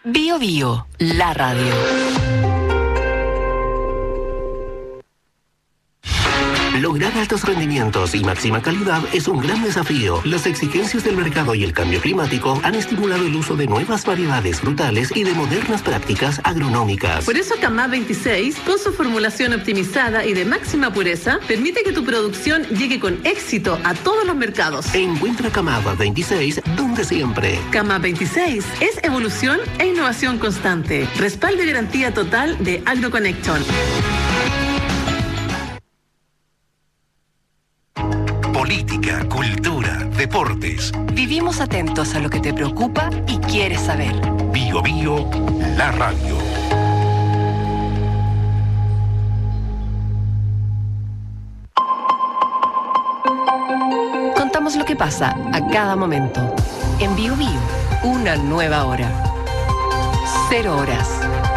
Bio Bio, la radio. Lograr altos rendimientos y máxima calidad es un gran desafío. Las exigencias del mercado y el cambio climático han estimulado el uso de nuevas variedades frutales y de modernas prácticas agronómicas. Por eso Camá 26, con su formulación optimizada y de máxima pureza, permite que tu producción llegue con éxito a todos los mercados. Encuentra Camá 26 donde siempre. Camá 26 es evolución e innovación constante. Respaldo y garantía total de AgroConnection. Política, cultura, deportes. Vivimos atentos a lo que te preocupa y quieres saber. Bio Bio, la radio. Contamos lo que pasa a cada momento. En Bio Bio, una nueva hora. 0 horas.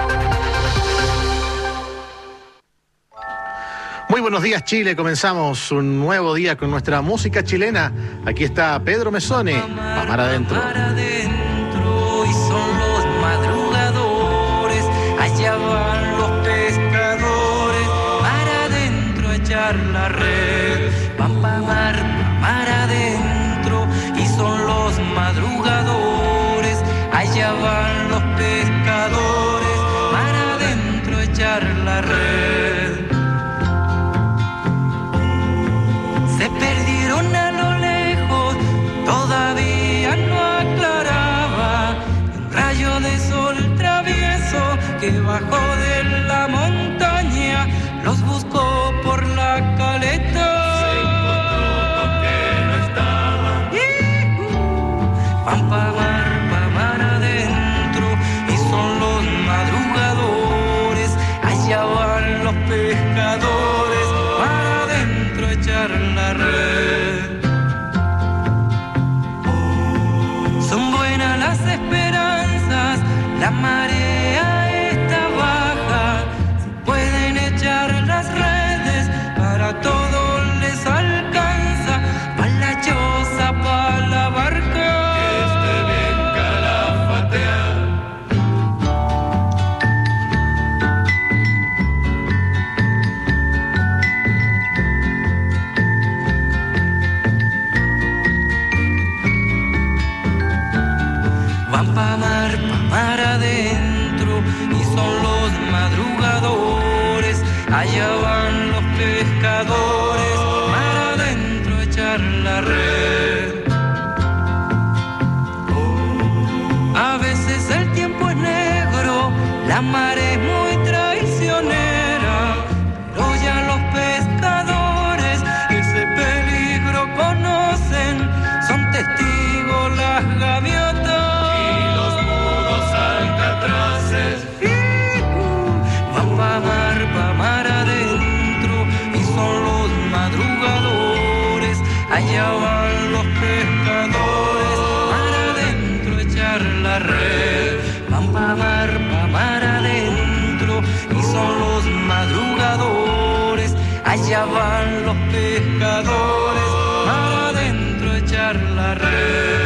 Muy buenos días, Chile. Comenzamos un nuevo día con nuestra música chilena. Aquí está Pedro Mesone, Pa' Mar Adentro. Y son los madrugadores, allá van los pescadores, mar adentro a echar la red. Van pa' mar adentro, y son los madrugadores, allá van los pescadores, mar adentro a echar la red. Se perdieron a lo lejos, todavía no aclaraba, un rayo de sol travieso que bajó de la montaña, los buscó por la caleta. Se encontró con que no estaban. Van pa' mar adentro, y son los madrugadores, allá van los pescadores, mar adentro a echar la red. Son buenas las esperanzas, la marea está baja, se pueden echar las redes, para todos les alcanza, pa' la choza, pa' la barca, que esté bien calafatea. Van pa' mar adentro, y son los madrugadores, allá van los pescadores, mar adentro a echar la red. A veces el tiempo es negro, la marea es muy traicionera, pero ya los pescadores ese peligro conocen, son testigos las gaviotas. Van pa' mar adentro, y son los madrugadores, allá van los pescadores, mar adentro a echar la red. Van pa' mar adentro, y son los madrugadores, allá van los pescadores, mar adentro a echar la red.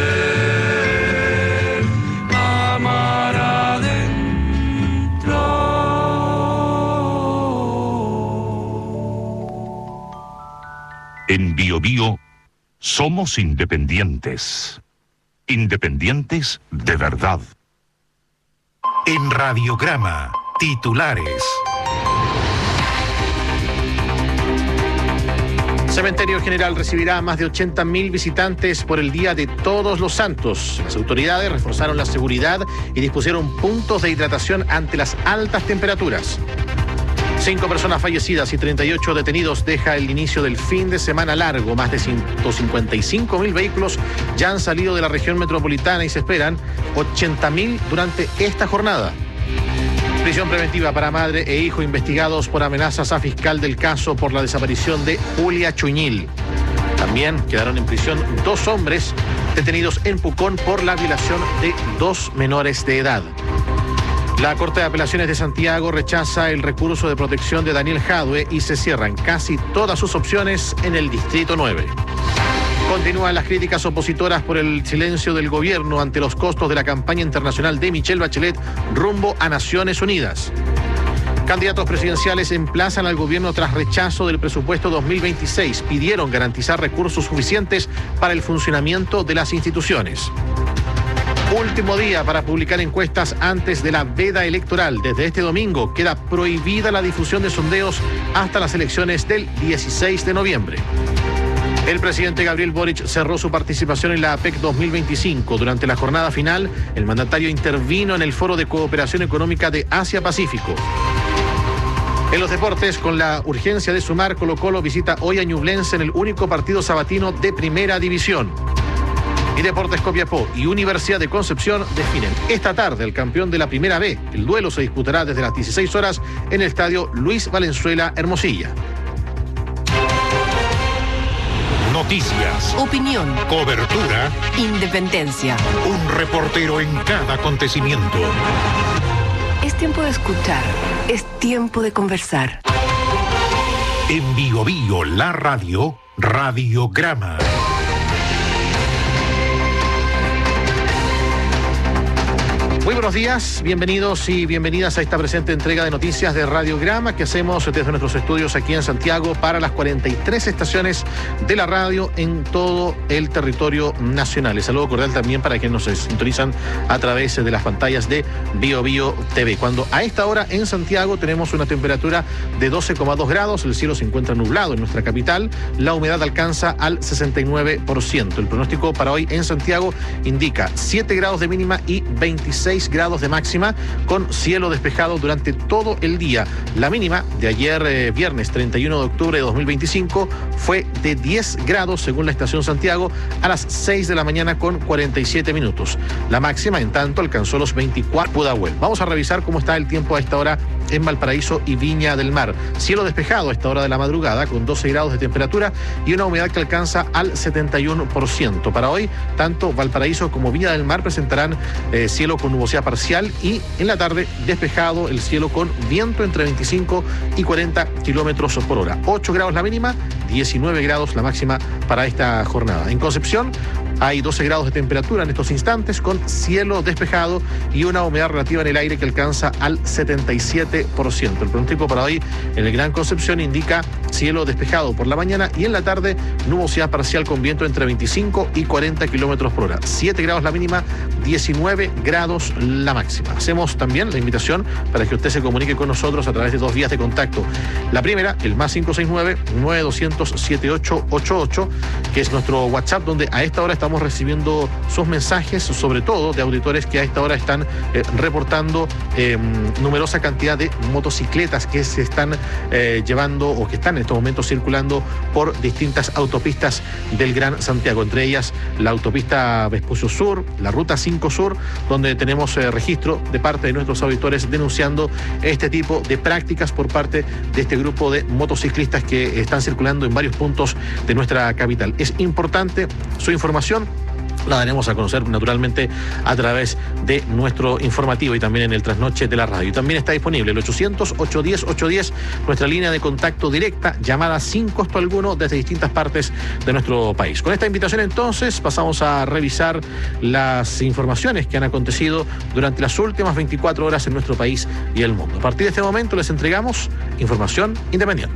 En Bio Bio somos independientes. Independientes de verdad. En Radiograma, titulares. Cementerio General recibirá a más de 80.000 visitantes por el Día de Todos los Santos. Las autoridades reforzaron la seguridad y dispusieron puntos de hidratación ante las altas temperaturas. 5 personas fallecidas y 38 detenidos deja el inicio del fin de semana largo. Más de 155.000 vehículos ya han salido de la región metropolitana y se esperan 80.000 durante esta jornada. Prisión preventiva para madre e hijo investigados por amenazas a fiscal del caso por la desaparición de Julia Chuñil. También quedaron en prisión 2 hombres detenidos en Pucón por la violación de 2 menores de edad. La Corte de Apelaciones de Santiago rechaza el recurso de protección de Daniel Jadue y se cierran casi todas sus opciones en el Distrito 9. Continúan las críticas opositoras por el silencio del gobierno ante los costos de la campaña internacional de Michelle Bachelet rumbo a Naciones Unidas. Candidatos presidenciales emplazan al gobierno tras rechazo del presupuesto 2026. Pidieron garantizar recursos suficientes para el funcionamiento de las instituciones. Último día para publicar encuestas antes de la veda electoral. Desde este domingo queda prohibida la difusión de sondeos hasta las elecciones del 16 de noviembre. El presidente Gabriel Boric cerró su participación en la APEC 2025. Durante la jornada final, el mandatario intervino en el Foro de Cooperación Económica de Asia-Pacífico. En los deportes, con la urgencia de sumar, Colo-Colo visita hoy a Ñublense en el único partido sabatino de Primera División. Y Deportes Copiapó y Universidad de Concepción definen esta tarde el campeón de la Primera B. El duelo se disputará desde las 16 horas en el estadio Luis Valenzuela Hermosilla. Noticias, Opinión, cobertura, independencia. un reportero en cada acontecimiento. Es tiempo de escuchar, es tiempo de conversar. En Bio Bio, la radio, Radiograma. Muy buenos días, bienvenidos y bienvenidas a esta presente entrega de noticias de Radiograma que hacemos desde nuestros estudios aquí en Santiago para las 43 estaciones de la radio en todo el territorio nacional. Les saludo cordial también para quienes nos sintonizan a través de las pantallas de Bio Bio TV. Cuando a esta hora en Santiago tenemos una temperatura de 12,2 grados, el cielo se encuentra nublado en nuestra capital, la humedad alcanza al 69%. El pronóstico para hoy en Santiago indica 7 grados de mínima y 26 grados de máxima, con cielo despejado durante todo el día. La mínima de ayer viernes 31 de octubre de 2025 fue de 10 grados según la estación Santiago a las 6 de la mañana con 47 minutos. La máxima en tanto alcanzó los 24 Pudahuel. Vamos a revisar cómo está el tiempo a esta hora en Valparaíso y Viña del Mar. Cielo despejado a esta hora de la madrugada con 12 grados de temperatura y una humedad que alcanza al 71%. Para hoy, tanto Valparaíso como Viña del Mar presentarán cielo con nubosidad parcial y en la tarde despejado el cielo con viento entre 25 y 40 kilómetros por hora. 8 grados la mínima, 19 grados la máxima para esta jornada. En Concepción hay 12 grados de temperatura en estos instantes con cielo despejado y una humedad relativa en el aire que alcanza al 77%. El pronóstico para hoy en el Gran Concepción indica cielo despejado por la mañana y en la tarde nubosidad parcial con viento entre 25 y 40 kilómetros por hora. 7 grados la mínima, 19 grados la máxima. Hacemos también la invitación para que usted se comunique con nosotros a través de dos vías de contacto. La primera, el más 569-9200-7888, que es nuestro WhatsApp, donde a esta hora estamos recibiendo sus mensajes, sobre todo de auditores que a esta hora están reportando numerosa cantidad de motocicletas que se están llevando o que están en estos momentos circulando por distintas autopistas del Gran Santiago, entre ellas la autopista Vespucio Sur, la Ruta 5 Sur, donde tenemos registro de parte de nuestros auditores denunciando este tipo de prácticas por parte de este grupo de motociclistas que están circulando en varios puntos de nuestra capital. Es importante su información. La daremos a conocer naturalmente a través de nuestro informativo y también en el trasnoche de la radio. También está disponible el 800-810-810, nuestra línea de contacto directa, llamada sin costo alguno desde distintas partes de nuestro país. Con esta invitación entonces pasamos a revisar las informaciones que han acontecido durante las últimas 24 horas en nuestro país y el mundo. A partir de este momento les entregamos información independiente.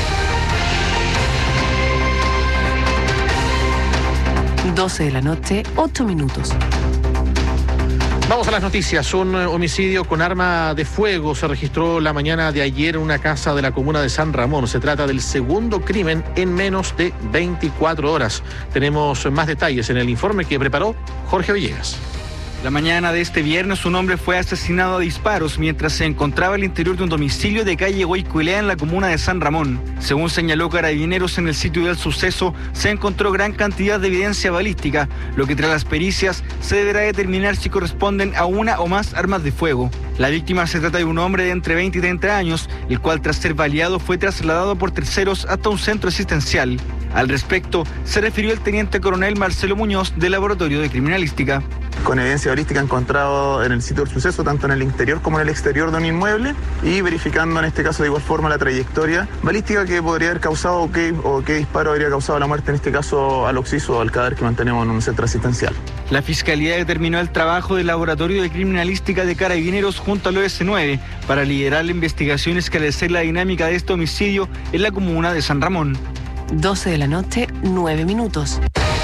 12 de la noche, 8 minutos. Vamos a las noticias. Un homicidio con arma de fuego se registró la mañana de ayer en una casa de la comuna de San Ramón. Se trata del segundo crimen en menos de 24 horas. Tenemos más detalles en el informe que preparó Jorge Villegas. La mañana de este viernes, un hombre fue asesinado a disparos mientras se encontraba al interior de un domicilio de calle Guaycuilea en la comuna de San Ramón. Según señaló Carabineros, en el sitio del suceso se encontró gran cantidad de evidencia balística, lo que tras las pericias se deberá determinar si corresponden a una o más armas de fuego. La víctima se trata de un hombre de entre 20 y 30 años, el cual tras ser baleado fue trasladado por terceros hasta un centro asistencial. Al respecto, se refirió el teniente coronel Marcelo Muñoz del Laboratorio de Criminalística. con evidencia balística encontrado en el sitio del suceso, tanto en el interior como en el exterior de un inmueble, y verificando en este caso de igual forma la trayectoria balística que podría haber causado o qué disparo habría causado la muerte, en este caso al occiso o al cadáver que mantenemos en un centro asistencial. La Fiscalía determinó el trabajo del Laboratorio de Criminalística de Carabineros junto al OS9 para liderar la investigación y esclarecer la dinámica de este homicidio en la comuna de San Ramón. 12 de la noche, 9 minutos.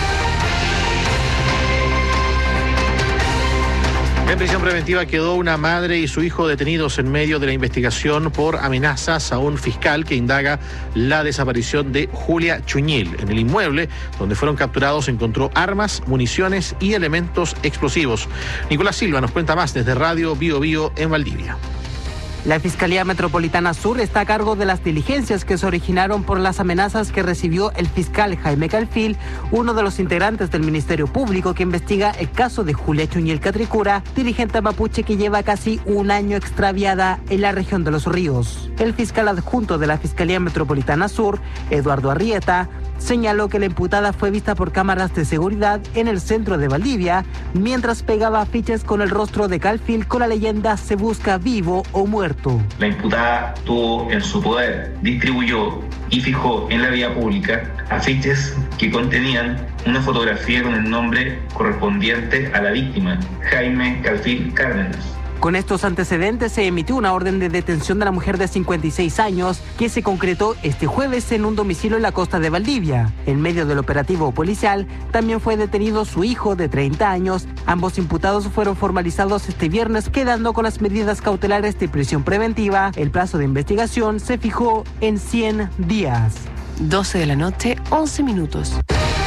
En prisión preventiva quedó una madre y su hijo detenidos en medio de la investigación por amenazas a un fiscal que indaga la desaparición de Julia Chuñil. En el inmueble donde fueron capturados se encontró armas, municiones y elementos explosivos. Nicolás Silva nos cuenta más desde Radio Bio Bio en Valdivia. La Fiscalía Metropolitana Sur está a cargo de las diligencias que se originaron por las amenazas que recibió el fiscal Jaime Calfil, uno de los integrantes del Ministerio Público que investiga el caso de Julia Chuñil Catricura, dirigente mapuche que lleva casi un año extraviada en la región de Los Ríos. El fiscal adjunto de la Fiscalía Metropolitana Sur, Eduardo Arrieta, señaló que la imputada fue vista por cámaras de seguridad en el centro de Valdivia mientras pegaba afiches con el rostro de Calfil con la leyenda "se busca vivo o muerto". La imputada tuvo en su poder, distribuyó y fijó en la vía pública afiches que contenían una fotografía con el nombre correspondiente a la víctima, Jaime Calfil Cárdenas. Con estos antecedentes se emitió una orden de detención de la mujer de 56 años que se concretó este jueves en un domicilio en la costa de Valdivia. En medio del operativo policial también fue detenido su hijo de 30 años. Ambos imputados fueron formalizados este viernes, quedando con las medidas cautelares de prisión preventiva. El plazo de investigación se fijó en 100 días. 12 de la noche, 11 minutos.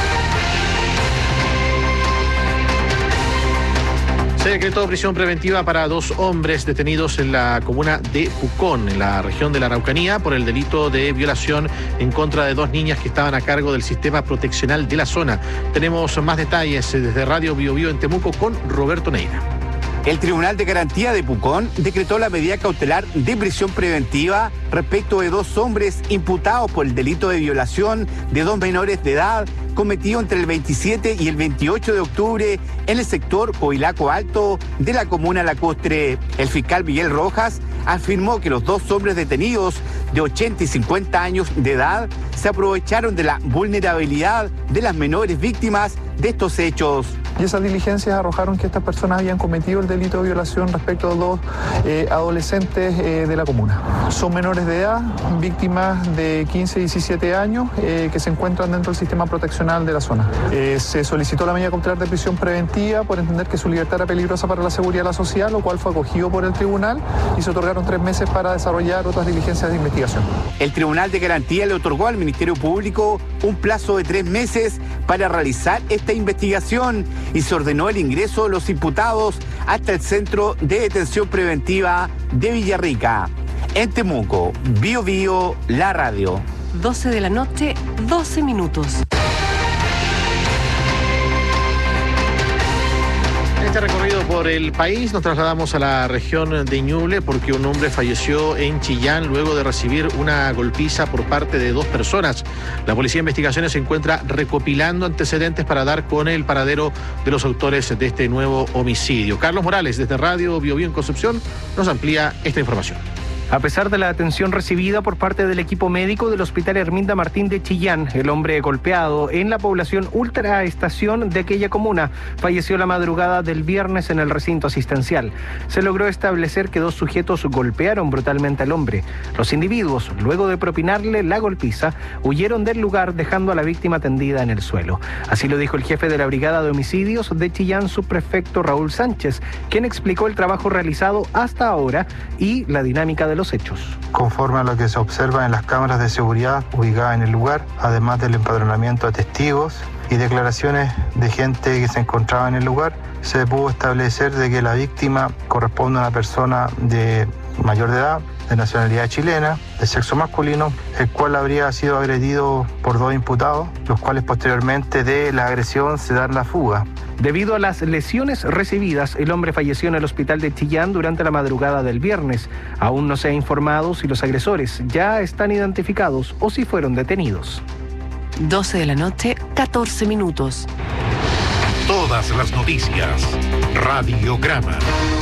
Se decretó prisión preventiva para 2 hombres detenidos en la comuna de Pucón, en la región de la Araucanía, por el delito de violación en contra de 2 niñas que estaban a cargo del sistema proteccional de la zona. Tenemos más detalles desde Radio Bio Bio en Temuco con Roberto Neira. El Tribunal de Garantía de Pucón decretó la medida cautelar de prisión preventiva respecto de 2 hombres imputados por el delito de violación de 2 menores de edad cometido entre el 27 y el 28 de octubre en el sector Coilaco Alto de la comuna Lacustre. El fiscal Miguel Rojas afirmó que los 2 hombres detenidos de 80 y 50 años de edad se aprovecharon de la vulnerabilidad de las menores víctimas de estos hechos. Y esas diligencias arrojaron que estas personas habían cometido el delito de violación respecto a 2 adolescentes de la comuna. Son menores de edad, víctimas de 15 y 17 años que se encuentran dentro del sistema proteccional de la zona. Se solicitó la medida cautelar de prisión preventiva por entender que su libertad era peligrosa para la seguridad de la sociedad, lo cual fue acogido por el tribunal y se otorgaron 3 meses para desarrollar otras diligencias de investigación. El Tribunal de Garantía le otorgó al Ministerio Público un plazo de 3 meses para realizar esta investigación y se ordenó el ingreso de los imputados hasta el Centro de Detención Preventiva de Villarrica. En Temuco, Bio Bio, la radio. 12 de la noche, 12 minutos. En este recorrido por el país nos trasladamos a la región de Ñuble porque un hombre falleció en Chillán luego de recibir una golpiza por parte de 2 personas. La Policía de Investigaciones se encuentra recopilando antecedentes para dar con el paradero de los autores de este nuevo homicidio. Carlos Morales, desde Radio Bio Bio en Concepción, nos amplía esta información. A pesar de la atención recibida por parte del equipo médico del Hospital Herminda Martín de Chillán, el hombre golpeado en la población Ultraestación de aquella comuna falleció la madrugada del viernes en el recinto asistencial. Se logró establecer que 2 sujetos golpearon brutalmente al hombre. Los individuos, luego de propinarle la golpiza, huyeron del lugar dejando a la víctima tendida en el suelo. Así lo dijo el jefe de la Brigada de Homicidios de Chillán, subprefecto Raúl Sánchez, quien explicó el trabajo realizado hasta ahora y la dinámica de los hechos. Conforme a lo que se observa en las cámaras de seguridad ubicadas en el lugar, además del empadronamiento de testigos y declaraciones de gente que se encontraba en el lugar, se pudo establecer de que la víctima corresponde a una persona de mayor de edad, de nacionalidad chilena, de sexo masculino, el cual habría sido agredido por 2 imputados, los cuales posteriormente de la agresión se dan la fuga. Debido a las lesiones recibidas, el hombre falleció en el hospital de Chillán durante la madrugada del viernes. Aún no se ha informado si los agresores ya están identificados o si fueron detenidos. 12 de la noche, 14 minutos. Todas las noticias. Radiograma.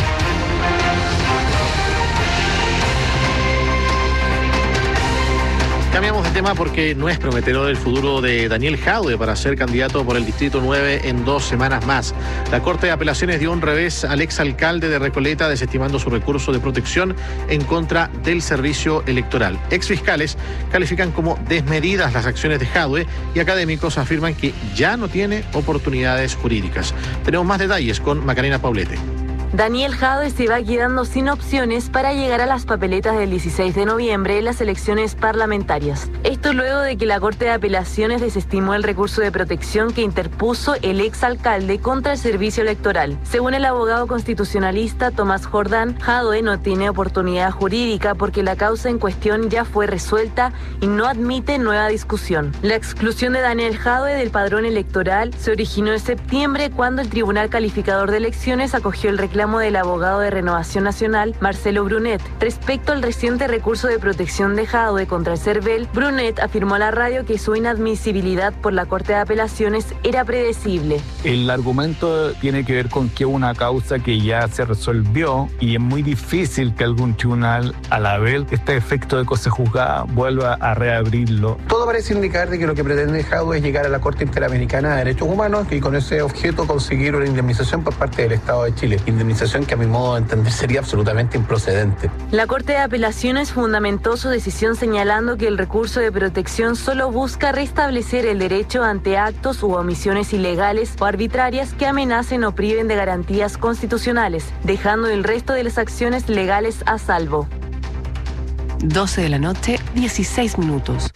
Cambiamos de tema porque no es prometedor el futuro de Daniel Jadue para ser candidato por el Distrito 9 en 2 semanas más. La Corte de Apelaciones dio un revés al exalcalde de Recoleta, desestimando su recurso de protección en contra del servicio electoral. Exfiscales califican como desmedidas las acciones de Jadue y académicos afirman que ya no tiene oportunidades jurídicas. Tenemos más detalles con Macarena Paulete. Daniel Jadue se va quedando sin opciones para llegar a las papeletas del 16 de noviembre en las elecciones parlamentarias. Esto luego de que la Corte de Apelaciones desestimó el recurso de protección que interpuso el exalcalde contra el servicio electoral. Según el abogado constitucionalista Tomás Jordán, Jadue no tiene oportunidad jurídica porque la causa en cuestión ya fue resuelta y no admite nueva discusión. La exclusión de Daniel Jadue del padrón electoral se originó en septiembre cuando el Tribunal Calificador de Elecciones acogió el reclamo del abogado de Renovación Nacional, Marcelo Brunet. Respecto al reciente recurso de protección de Jadue contra el CERVEL, Brunet afirmó a la radio que su inadmisibilidad por la Corte de Apelaciones era predecible. El argumento tiene que ver con que una causa que ya se resolvió y es muy difícil que algún tribunal, al ver este efecto de cosa juzgada, vuelva a reabrirlo. Todo parece indicar de que lo que pretende Jadue es llegar a la Corte Interamericana de Derechos Humanos y con ese objeto conseguir una indemnización por parte del Estado de Chile. Indemnización que a mi modo de entender sería absolutamente improcedente. La Corte de Apelaciones fundamentó su decisión señalando que el recurso de protección solo busca restablecer el derecho ante actos u omisiones ilegales o arbitrarias que amenacen o priven de garantías constitucionales, dejando el resto de las acciones legales a salvo. 12 de la noche, 16 minutos.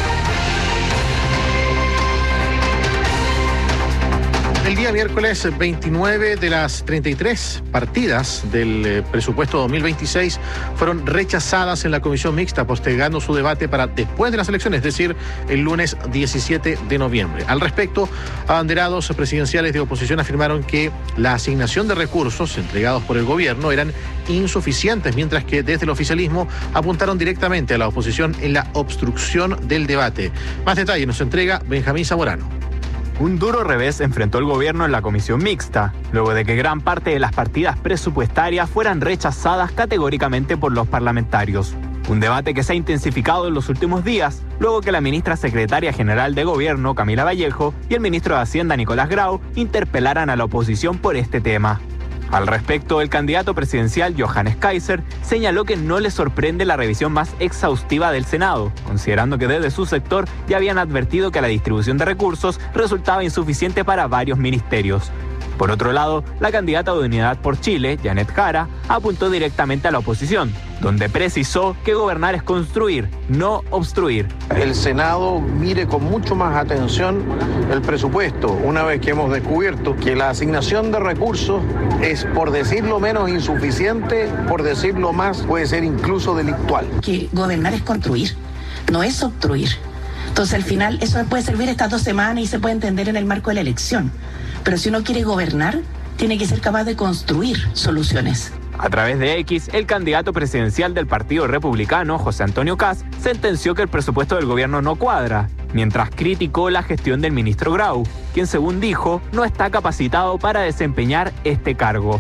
El día miércoles 29 de las 33 partidas del presupuesto 2026 fueron rechazadas en la comisión mixta, postergando su debate para después de las elecciones, es decir, el lunes 17 de noviembre. Al respecto, abanderados presidenciales de oposición afirmaron que la asignación de recursos entregados por el gobierno eran insuficientes, mientras que desde el oficialismo apuntaron directamente a la oposición en la obstrucción del debate. Más detalles nos entrega Benjamín Zamorano. Un duro revés enfrentó el gobierno en la comisión mixta, luego de que gran parte de las partidas presupuestarias fueran rechazadas categóricamente por los parlamentarios. Un debate que se ha intensificado en los últimos días, luego que la ministra secretaria general de Gobierno, Camila Vallejo, y el ministro de Hacienda, Nicolás Grau, interpelaran a la oposición por este tema. Al respecto, el candidato presidencial Johannes Kaiser señaló que no le sorprende la revisión más exhaustiva del Senado, considerando que desde su sector ya habían advertido que la distribución de recursos resultaba insuficiente para varios ministerios. Por otro lado, la candidata de Unidad por Chile, Janet Jara, apuntó directamente a la oposición, donde precisó que gobernar es construir, no obstruir. El Senado mire con mucho más atención el presupuesto, una vez que hemos descubierto que la asignación de recursos es, por decirlo menos, insuficiente, por decirlo más, puede ser incluso delictual. Que gobernar es construir, no es obstruir. Entonces, al final, eso puede servir estas 2 semanas y se puede entender en el marco de la elección. Pero si uno quiere gobernar, tiene que ser capaz de construir soluciones. A través de X, el candidato presidencial del Partido Republicano, José Antonio Kast, sentenció que el presupuesto del gobierno no cuadra, mientras criticó la gestión del ministro Grau, quien, según dijo, no está capacitado para desempeñar este cargo.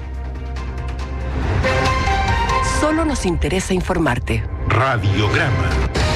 Solo nos interesa informarte. Radiograma.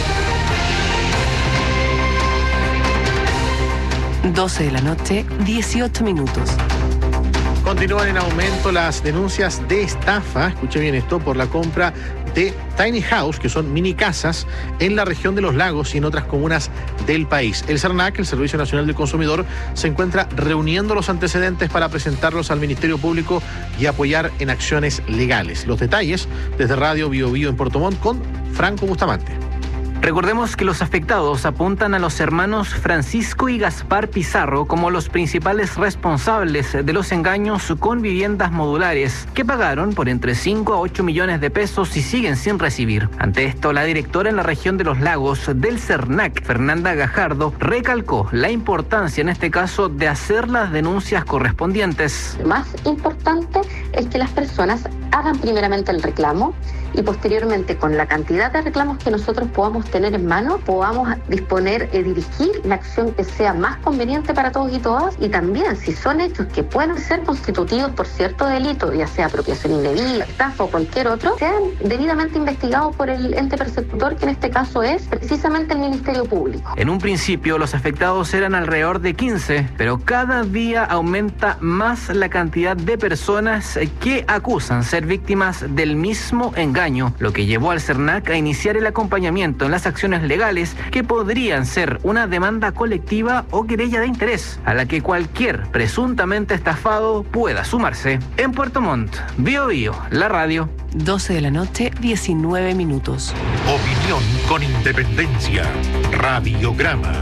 12 de la noche, 18 minutos. Continúan en aumento las denuncias de estafa, escuche bien esto, por la compra de tiny house, que son mini casas, en la región de Los Lagos y en otras comunas del país. El CERNAC, el Servicio Nacional del Consumidor, se encuentra reuniendo los antecedentes para presentarlos al Ministerio Público y apoyar en acciones legales. Los detalles desde Radio Bio Bio en Puerto Montt con Franco Bustamante. Recordemos que los afectados apuntan a los hermanos Francisco y Gaspar Pizarro como los principales responsables de los engaños con viviendas modulares, que pagaron por entre 5 a 8 millones de pesos y siguen sin recibir. Ante esto, la directora en la región de Los Lagos del CERNAC, Fernanda Gajardo, recalcó la importancia en este caso de hacer las denuncias correspondientes. Lo más importante es que las personas hagan primeramente el reclamo y posteriormente con la cantidad de reclamos que nosotros podamos tener en mano, podamos disponer y dirigir la acción que sea más conveniente para todos y todas, y también si son hechos que pueden ser constitutivos por cierto delito, ya sea apropiación indebida, estafa o cualquier otro, sean debidamente investigados por el ente persecutor, que en este caso es precisamente el Ministerio Público. En un principio los afectados eran alrededor de 15, pero cada día aumenta más la cantidad de personas que acusan ser víctimas del mismo engaño, lo que llevó al CERNAC a iniciar el acompañamiento en las acciones legales que podrían ser una demanda colectiva o querella de interés, a la que cualquier presuntamente estafado pueda sumarse. En Puerto Montt, Bío Bío, la radio. 12 de la noche, 19 minutos. Opinión con independencia. Radiograma.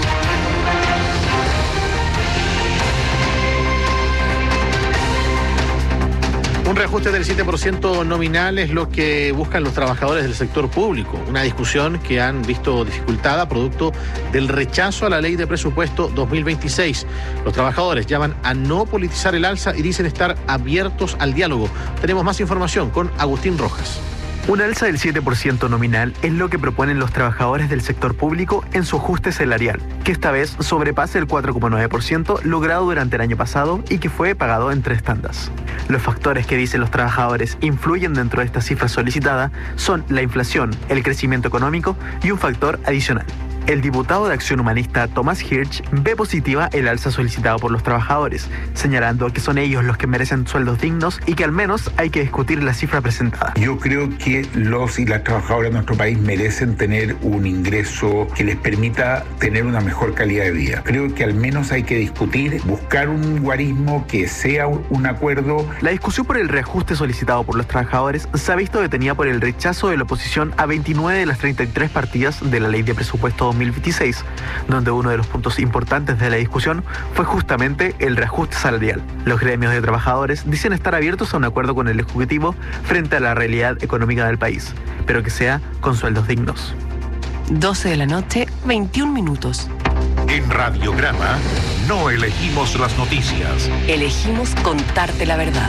Un reajuste del 7% nominal es lo que buscan los trabajadores del sector público, una discusión que han visto dificultada producto del rechazo a la ley de presupuesto 2026. Los trabajadores llaman a no politizar el alza y dicen estar abiertos al diálogo. Tenemos más información con Agustín Rojas. Un alza del 7% nominal es lo que proponen los trabajadores del sector público en su ajuste salarial, que esta vez sobrepase el 4,9% logrado durante el año pasado y que fue pagado en 3 tandas. Los factores que dicen los trabajadores influyen dentro de esta cifra solicitada son la inflación, el crecimiento económico y un factor adicional. El diputado de Acción Humanista Tomás Hirsch ve positiva el alza solicitado por los trabajadores, señalando que son ellos los que merecen sueldos dignos y que al menos hay que discutir la cifra presentada. Yo creo que los y las trabajadoras de nuestro país merecen tener un ingreso que les permita tener una mejor calidad de vida. Creo que al menos hay que discutir, buscar un guarismo que sea un acuerdo. La discusión por el reajuste solicitado por los trabajadores se ha visto detenida por el rechazo de la oposición a 29 de las 33 partidas de la ley de presupuesto 2026, donde uno de los puntos importantes de la discusión fue justamente el reajuste salarial. Los gremios de trabajadores dicen estar abiertos a un acuerdo con el Ejecutivo frente a la realidad económica del país, pero que sea con sueldos dignos. 12 de la noche, 21 minutos. En Radiograma no elegimos las noticias. Elegimos contarte la verdad.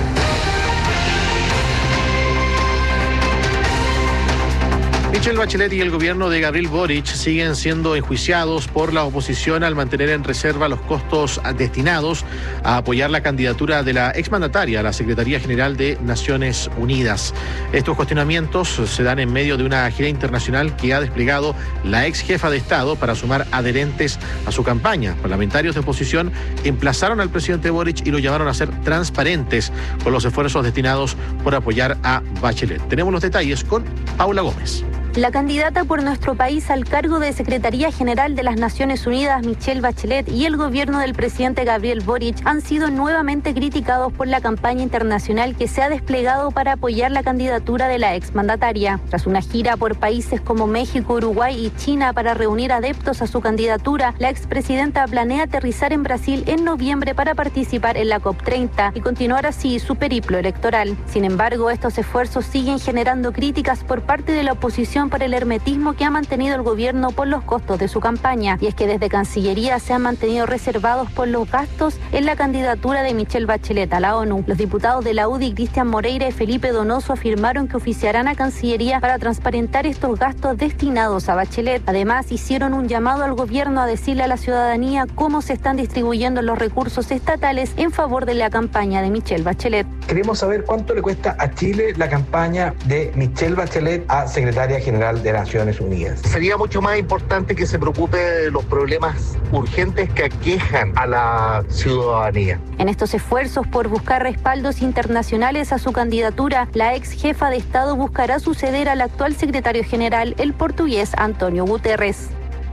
Michelle Bachelet y el gobierno de Gabriel Boric siguen siendo enjuiciados por la oposición al mantener en reserva los costos destinados a apoyar la candidatura de la exmandataria a la Secretaría General de Naciones Unidas. Estos cuestionamientos se dan en medio de una gira internacional que ha desplegado la ex jefa de Estado para sumar adherentes a su campaña. Parlamentarios de oposición emplazaron al presidente Boric y lo llamaron a ser transparentes con los esfuerzos destinados por apoyar a Bachelet. Tenemos los detalles con Paula Gómez. La candidata por nuestro país al cargo de Secretaría General de las Naciones Unidas, Michelle Bachelet, y el gobierno del presidente Gabriel Boric han sido nuevamente criticados por la campaña internacional que se ha desplegado para apoyar la candidatura de la exmandataria. Tras una gira por países como México, Uruguay y China para reunir adeptos a su candidatura, la expresidenta planea aterrizar en Brasil en noviembre para participar en la COP30 y continuar así su periplo electoral. Sin embargo, estos esfuerzos siguen generando críticas por parte de la oposición por el hermetismo que ha mantenido el gobierno por los costos de su campaña. Y es que desde Cancillería se han mantenido reservados por los gastos en la candidatura de Michelle Bachelet a la ONU. Los diputados de la UDI, Cristian Moreira y Felipe Donoso, afirmaron que oficiarán a Cancillería para transparentar estos gastos destinados a Bachelet. Además, hicieron un llamado al gobierno a decirle a la ciudadanía cómo se están distribuyendo los recursos estatales en favor de la campaña de Michelle Bachelet. Queremos saber cuánto le cuesta a Chile la campaña de Michelle Bachelet a Secretaria General de Naciones Unidas. Sería mucho más importante que se preocupe de los problemas urgentes que aquejan a la ciudadanía. En estos esfuerzos por buscar respaldos internacionales a su candidatura, la ex jefa de Estado buscará suceder al actual secretario general, el portugués Antonio Guterres.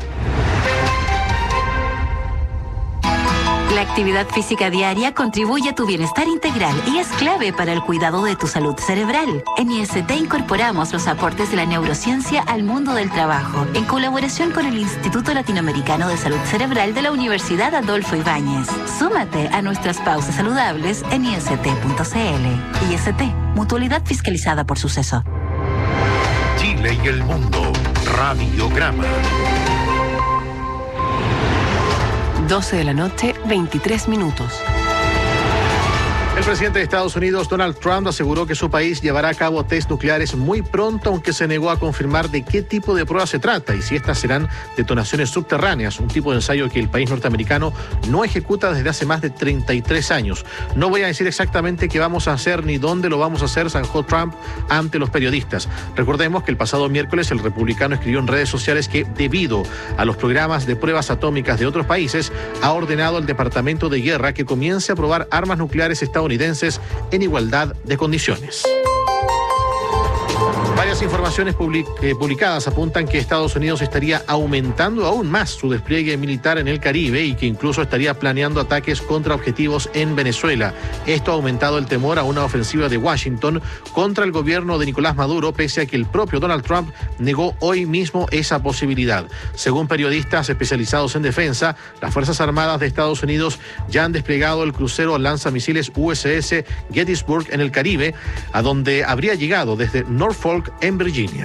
La actividad física diaria contribuye a tu bienestar integral y es clave para el cuidado de tu salud cerebral. En IST incorporamos los aportes de la neurociencia al mundo del trabajo, en colaboración con el Instituto Latinoamericano de Salud Cerebral de la Universidad Adolfo Ibáñez. Súmate a nuestras pausas saludables en ist.cl. IST, mutualidad fiscalizada por Suceso. Chile y el mundo. Radiograma. 12 de la noche, 23 minutos. El presidente de Estados Unidos, Donald Trump, aseguró que su país llevará a cabo test nucleares muy pronto, aunque se negó a confirmar de qué tipo de pruebas se trata y si estas serán detonaciones subterráneas, un tipo de ensayo que el país norteamericano no ejecuta desde hace más de 33 años. No voy a decir exactamente qué vamos a hacer ni dónde lo vamos a hacer, zanjó Trump ante los periodistas. Recordemos que el pasado miércoles el republicano escribió en redes sociales que, debido a los programas de pruebas atómicas de otros países, ha ordenado al Departamento de Guerra que comience a probar armas nucleares estadounidenses en igualdad de condiciones. Varias informaciones publicadas apuntan que Estados Unidos estaría aumentando aún más su despliegue militar en el Caribe y que incluso estaría planeando ataques contra objetivos en Venezuela. Esto ha aumentado el temor a una ofensiva de Washington contra el gobierno de Nicolás Maduro, pese a que el propio Donald Trump negó hoy mismo esa posibilidad. Según periodistas especializados en defensa, las Fuerzas Armadas de Estados Unidos ya han desplegado el crucero lanzamisiles USS Gettysburg en el Caribe, a donde habría llegado desde Norfolk, en Virginia.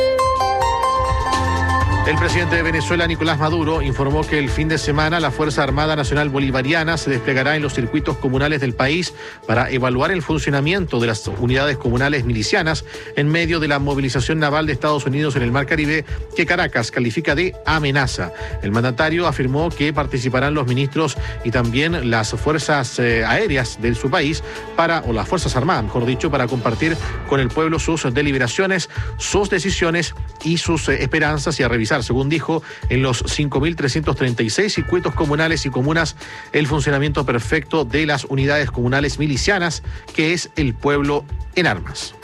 El presidente de Venezuela, Nicolás Maduro, informó que el fin de semana la Fuerza Armada Nacional Bolivariana se desplegará en los circuitos comunales del país para evaluar el funcionamiento de las unidades comunales milicianas en medio de la movilización naval de Estados Unidos en el Mar Caribe, que Caracas califica de amenaza. El mandatario afirmó que participarán los ministros y también las fuerzas aéreas de su país o las Fuerzas Armadas, mejor dicho, para compartir con el pueblo sus deliberaciones, sus decisiones y sus esperanzas y a revisar, según dijo, en los 5.336 circuitos comunales y comunas el funcionamiento perfecto de las unidades comunales milicianas, que es el pueblo en armas.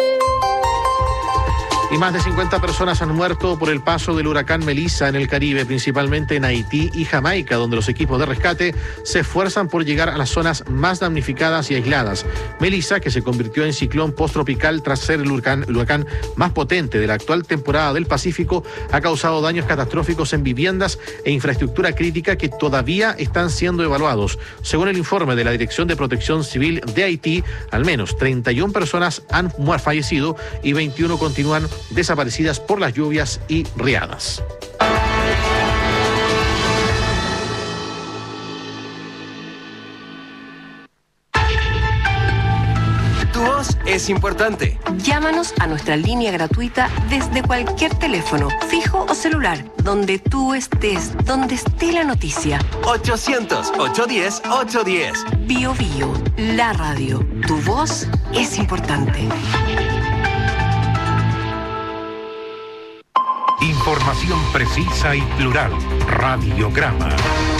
Y más de 50 personas han muerto por el paso del huracán Melissa en el Caribe, principalmente en Haití y Jamaica, donde los equipos de rescate se esfuerzan por llegar a las zonas más damnificadas y aisladas. Melissa, que se convirtió en ciclón posttropical tras ser el huracán más potente de la actual temporada del Pacífico, ha causado daños catastróficos en viviendas e infraestructura crítica que todavía están siendo evaluados. Según el informe de la Dirección de Protección Civil de Haití, al menos 31 personas han fallecido y 21 continúan desaparecidas por las lluvias y riadas. Tu voz es importante. Llámanos a nuestra línea gratuita desde cualquier teléfono, fijo o celular, donde tú estés, donde esté la noticia. 800-810-810. Bio Bio, la radio. Tu voz es importante. Información precisa y plural. Radiograma.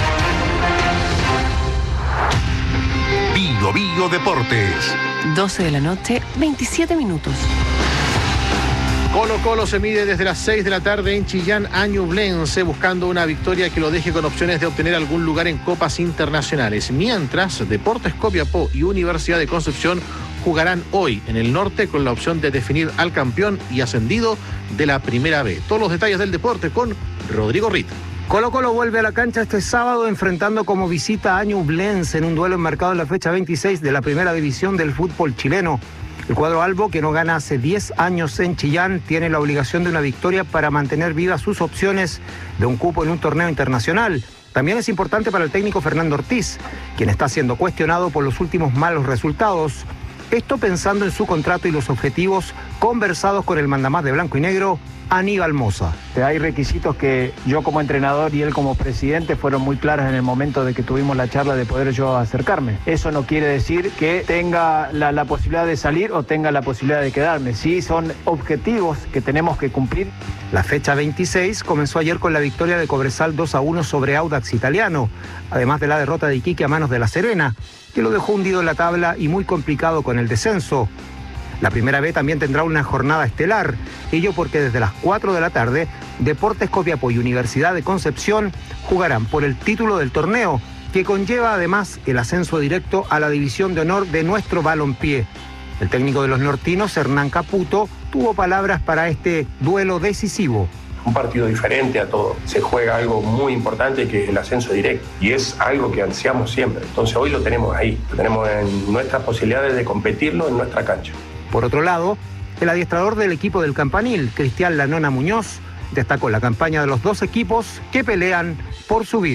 Bio Bio Deportes. 12 de la noche, 27 minutos. Colo-Colo se mide desde las 6 de la tarde en Chillán a Ñublense, buscando una victoria que lo deje con opciones de obtener algún lugar en copas internacionales. Mientras, Deportes Copiapó y Universidad de Concepción jugarán hoy en el norte con la opción de definir al campeón y ascendido de la Primera B. Todos los detalles del deporte con Rodrigo Rita. Colo-Colo vuelve a la cancha este sábado enfrentando como visita a Ñublense en un duelo enmarcado en la fecha 26 de la Primera División del fútbol chileno. El cuadro albo, que no gana hace 10 años en Chillán, tiene la obligación de una victoria para mantener vivas sus opciones de un cupo en un torneo internacional. También es importante para el técnico Fernando Ortiz, quien está siendo cuestionado por los últimos malos resultados. Esto pensando en su contrato y los objetivos conversados con el mandamás de blanco y negro, Aníbal Mosa. Hay requisitos que yo como entrenador y él como presidente fueron muy claros en el momento de que tuvimos la charla de poder yo acercarme. Eso no quiere decir que tenga la posibilidad de salir o tenga la posibilidad de quedarme. Sí, son objetivos que tenemos que cumplir. La fecha 26 comenzó ayer con la victoria de Cobresal 2-1 sobre Audax Italiano, además de la derrota de Iquique a manos de La Serena, que lo dejó hundido en la tabla y muy complicado con el descenso. La Primera B también tendrá una jornada estelar, ello porque desde las 4 de la tarde, Deportes Copiapó y Universidad de Concepción jugarán por el título del torneo, que conlleva además el ascenso directo a la División de Honor de nuestro balompié. El técnico de los nortinos, Hernán Caputo, tuvo palabras para este duelo decisivo. Un partido diferente a todo. Se juega algo muy importante que es el ascenso directo y es algo que ansiamos siempre. Entonces hoy lo tenemos ahí, lo tenemos en nuestras posibilidades de competirlo en nuestra cancha. Por otro lado, el adiestrador del equipo del Campanil, Cristian Lanona Muñoz, destacó la campaña de los dos equipos que pelean por subir.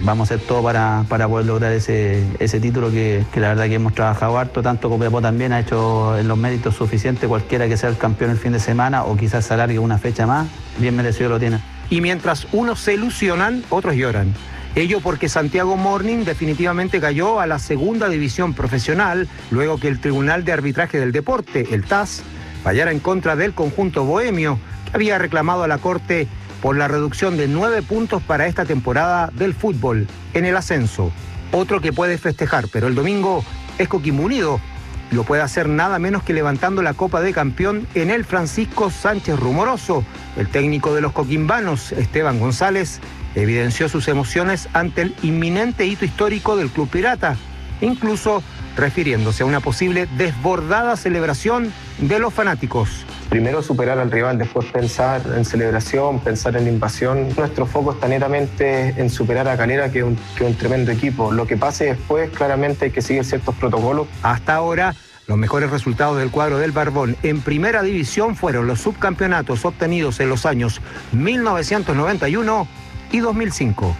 vamos a hacer todo para poder lograr ese título que la verdad que hemos trabajado harto, tanto Copiapó también ha hecho en los méritos suficientes, cualquiera que sea el campeón el fin de semana o quizás se alargue una fecha más, bien merecido lo tiene. Y mientras unos se ilusionan, otros lloran. Ello porque Santiago Morning definitivamente cayó a la segunda división profesional luego que el Tribunal de Arbitraje del Deporte, el TAS, fallara en contra del conjunto bohemio que había reclamado a la Corte por la reducción de 9 puntos para esta temporada del fútbol en el ascenso. Otro que puede festejar, pero el domingo es Coquimbo Unido. Lo puede hacer nada menos que levantando la Copa de Campeón en el Francisco Sánchez Rumoroso. El técnico de los coquimbanos, Esteban González, evidenció sus emociones ante el inminente hito histórico del Club Pirata, incluso refiriéndose a una posible desbordada celebración de los fanáticos. Primero superar al rival, después pensar en celebración, pensar en invasión. Nuestro foco está netamente en superar a Calera, que es un tremendo equipo. Lo que pase después, claramente hay que seguir ciertos protocolos. Hasta ahora, los mejores resultados del cuadro del Barbón en primera división fueron los subcampeonatos obtenidos en los años 1991 y 2005.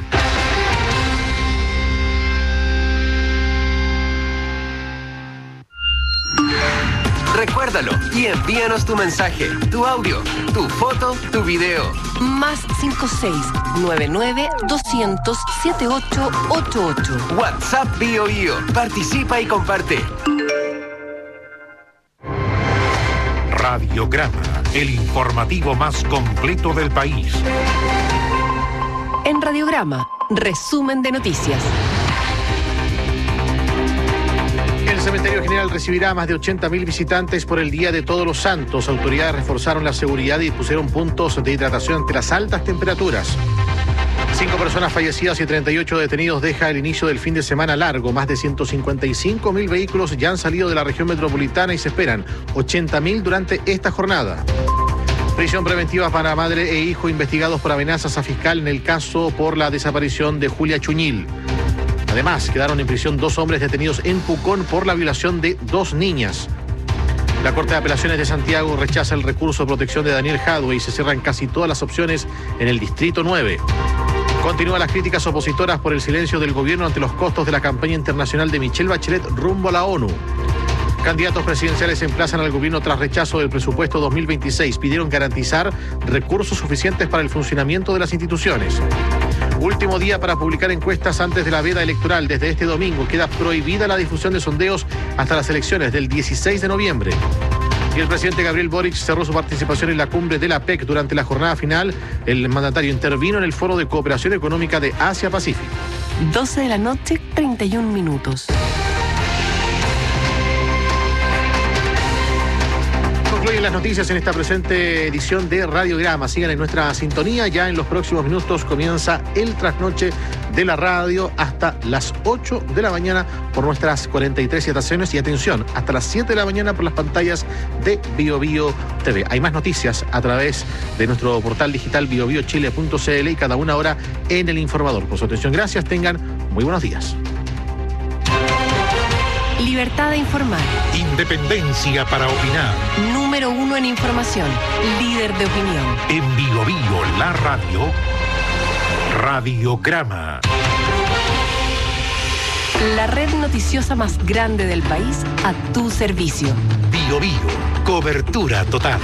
Recuérdalo y envíanos tu mensaje, tu audio, tu foto, tu video. Más 56-99-200-7888. WhatsApp Bio Bio. Participa y comparte. Radiograma, el informativo más completo del país. En Radiograma, resumen de noticias. El Cementerio General recibirá más de 80.000 visitantes por el Día de Todos los Santos. Autoridades reforzaron la seguridad y dispusieron puntos de hidratación ante las altas temperaturas. 5 personas fallecidas y 38 detenidos deja el inicio del fin de semana largo. Más de 155.000 vehículos ya han salido de la región metropolitana y se esperan 80.000 durante esta jornada. Prisión preventiva para madre e hijo investigados por amenazas a fiscal en el caso por la desaparición de Julia Chuñil. Además, quedaron en prisión 2 hombres detenidos en Pucón por la violación de 2 niñas. La Corte de Apelaciones de Santiago rechaza el recurso de protección de Daniel Jadwe y se cierran casi todas las opciones en el Distrito 9. Continúan las críticas opositoras por el silencio del gobierno ante los costos de la campaña internacional de Michelle Bachelet rumbo a la ONU. Candidatos presidenciales se emplazan al gobierno tras rechazo del presupuesto 2026. Pidieron garantizar recursos suficientes para el funcionamiento de las instituciones. Último día para publicar encuestas antes de la veda electoral. Desde este domingo queda prohibida la difusión de sondeos hasta las elecciones del 16 de noviembre. Y el presidente Gabriel Boric cerró su participación en la cumbre de la PEC. Durante la jornada final, el mandatario intervino en el Foro de Cooperación Económica de Asia-Pacífico. 12 de la noche, 31 minutos. Concluyen las noticias en esta presente edición de Radiograma. Sigan en nuestra sintonía. Ya en los próximos minutos comienza el trasnoche de la radio hasta las 8 de la mañana por nuestras 43 estaciones. Y atención, hasta las 7 de la mañana por las pantallas de Bio Bio TV. Hay más noticias a través de nuestro portal digital biobiochile.cl y cada una hora en El Informador. Por su atención, gracias. Tengan muy buenos días. Libertad de informar. Independencia para opinar. Número 1 en información. Líder de opinión. En Bio Bio, la radio. Radiograma. La red noticiosa más grande del país a tu servicio. Bio Bio, cobertura total.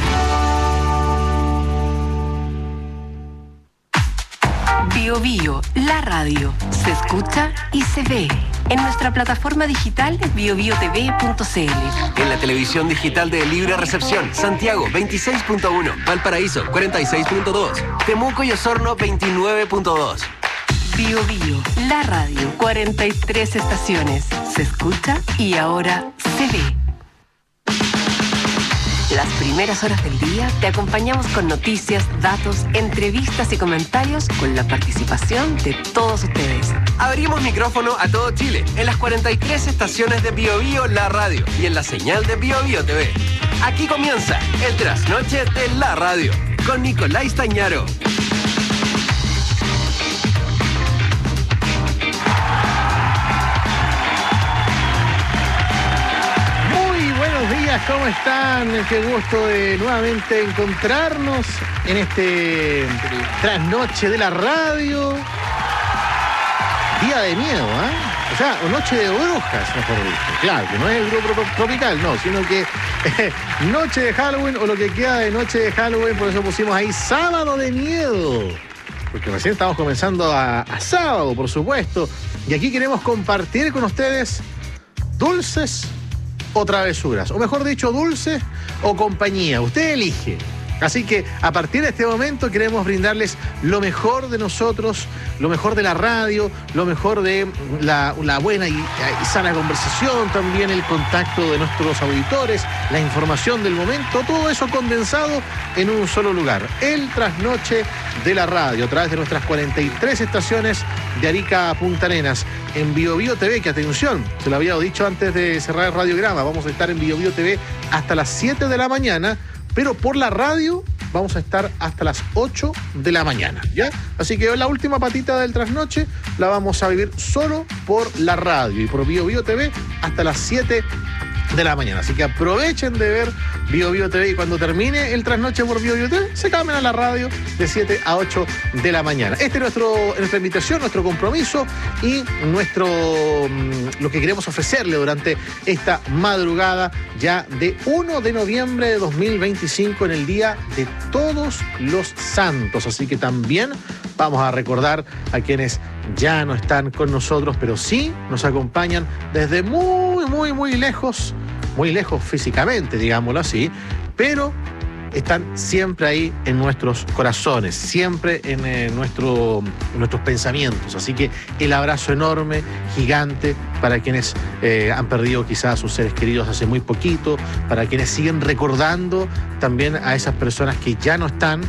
Bio Bio, la radio. Se escucha y se ve. En nuestra plataforma digital biobiotv.cl. En la televisión digital de Libre Recepción, Santiago 26.1, Valparaíso 46.2, Temuco y Osorno 29.2. Bio Bio, la radio, 43 estaciones. Se escucha y ahora se ve. Las primeras horas del día te acompañamos con noticias, datos, entrevistas y comentarios con la participación de todos ustedes. Abrimos micrófono a todo Chile en las 43 estaciones de Bio Bio, la radio y en la señal de Bio Bio TV. Aquí comienza el trasnoche de la radio con Nicolás Tañaro. ¿Cómo están? Qué gusto de nuevamente encontrarnos en este trasnoche de la radio. Día de miedo, ¿ah? O sea, o noche de brujas, mejor dicho. Claro, que no es el grupo tropical, no, sino que noche de Halloween o lo que queda de noche de Halloween, por eso pusimos ahí sábado de miedo. Porque recién estamos comenzando a sábado, por supuesto. Y aquí queremos compartir con ustedes dulces o travesuras. O mejor dicho, dulces o compañía. Usted elige. Así que a partir de este momento queremos brindarles lo mejor de nosotros, lo mejor de la radio, lo mejor de la buena y sana conversación, también el contacto de nuestros auditores, la información del momento, todo eso condensado en un solo lugar. El trasnoche de la radio, a través de nuestras 43 estaciones de Arica a Punta Arenas, en BioBio TV, que atención, se lo había dicho antes de cerrar el radiograma, vamos a estar en BioBio TV hasta las 7 de la mañana, pero por la radio vamos a estar hasta las 8 de la mañana, ¿ya? Así que la última patita del trasnoche la vamos a vivir solo por la radio y por BioBio TV hasta las 7 de la mañana. Así que aprovechen de ver BioBio TV y cuando termine el trasnoche por BioBio TV, se cambien a la radio de 7 a 8 de la mañana. Este es nuestra invitación, nuestro compromiso y lo que queremos ofrecerle durante esta madrugada ya de 1 de noviembre de 2025 en el Día de Todos los Santos. Así que también vamos a recordar a quienes ya no están con nosotros, pero sí nos acompañan desde muy lejos físicamente, digámoslo así, pero están siempre ahí en nuestros corazones, siempre en nuestros pensamientos. Así que el abrazo enorme, gigante, para quienes han perdido quizás a sus seres queridos hace muy poquito, para quienes siguen recordando también a esas personas que ya no están,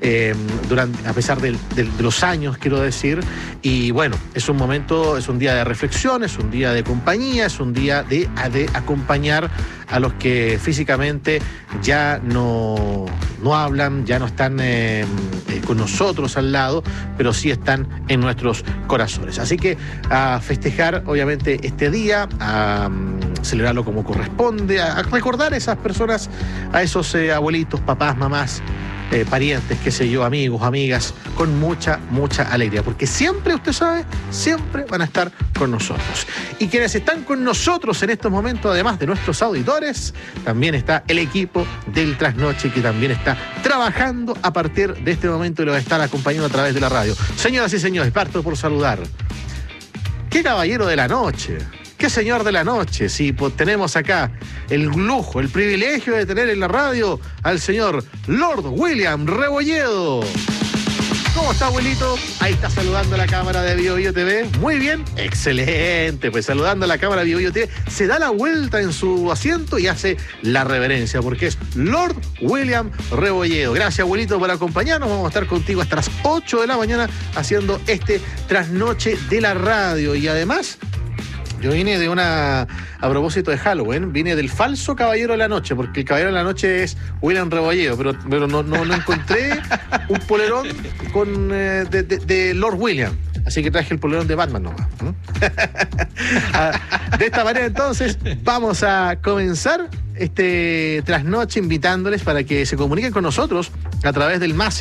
a pesar de los años, quiero decir. Y bueno, es un día de reflexión, es un día de compañía, es un día de acompañar a los que físicamente ya no hablan, ya no están con nosotros al lado, pero sí están en nuestros corazones. Así que a festejar, obviamente, este día, a celebrarlo como corresponde, a recordar a esas personas, a esos abuelitos, papás, mamás, parientes, qué sé yo, amigos, amigas, con mucha alegría, porque siempre, usted sabe, siempre van a estar con nosotros. Y quienes están con nosotros en estos momentos, además de nuestros auditores, también está el equipo del Trasnoche, que también está trabajando a partir de este momento y lo va a estar acompañando a través de la radio. Señoras y señores, parto por saludar. ¡Qué caballero de la noche! ¡Qué señor de la noche! Sí, pues tenemos acá el lujo, el privilegio de tener en la radio al señor Lord William Rebolledo. ¿Cómo está, abuelito? Ahí está saludando a la cámara de BioBio TV. Muy bien, excelente. Pues saludando a la cámara de BioBio TV, se da la vuelta en su asiento y hace la reverencia, porque es Lord William Rebolledo. Gracias, abuelito, por acompañarnos. Vamos a estar contigo hasta las 8 de la mañana haciendo este trasnoche de la radio. Y además, yo vine a propósito de Halloween, vine del falso Caballero de la Noche, porque el Caballero de la Noche es William Rebolledo, pero no encontré un polerón de Lord William. Así que traje el polerón de Batman nomás. De esta manera, entonces, vamos a comenzar este trasnoche invitándoles para que se comuniquen con nosotros a través del más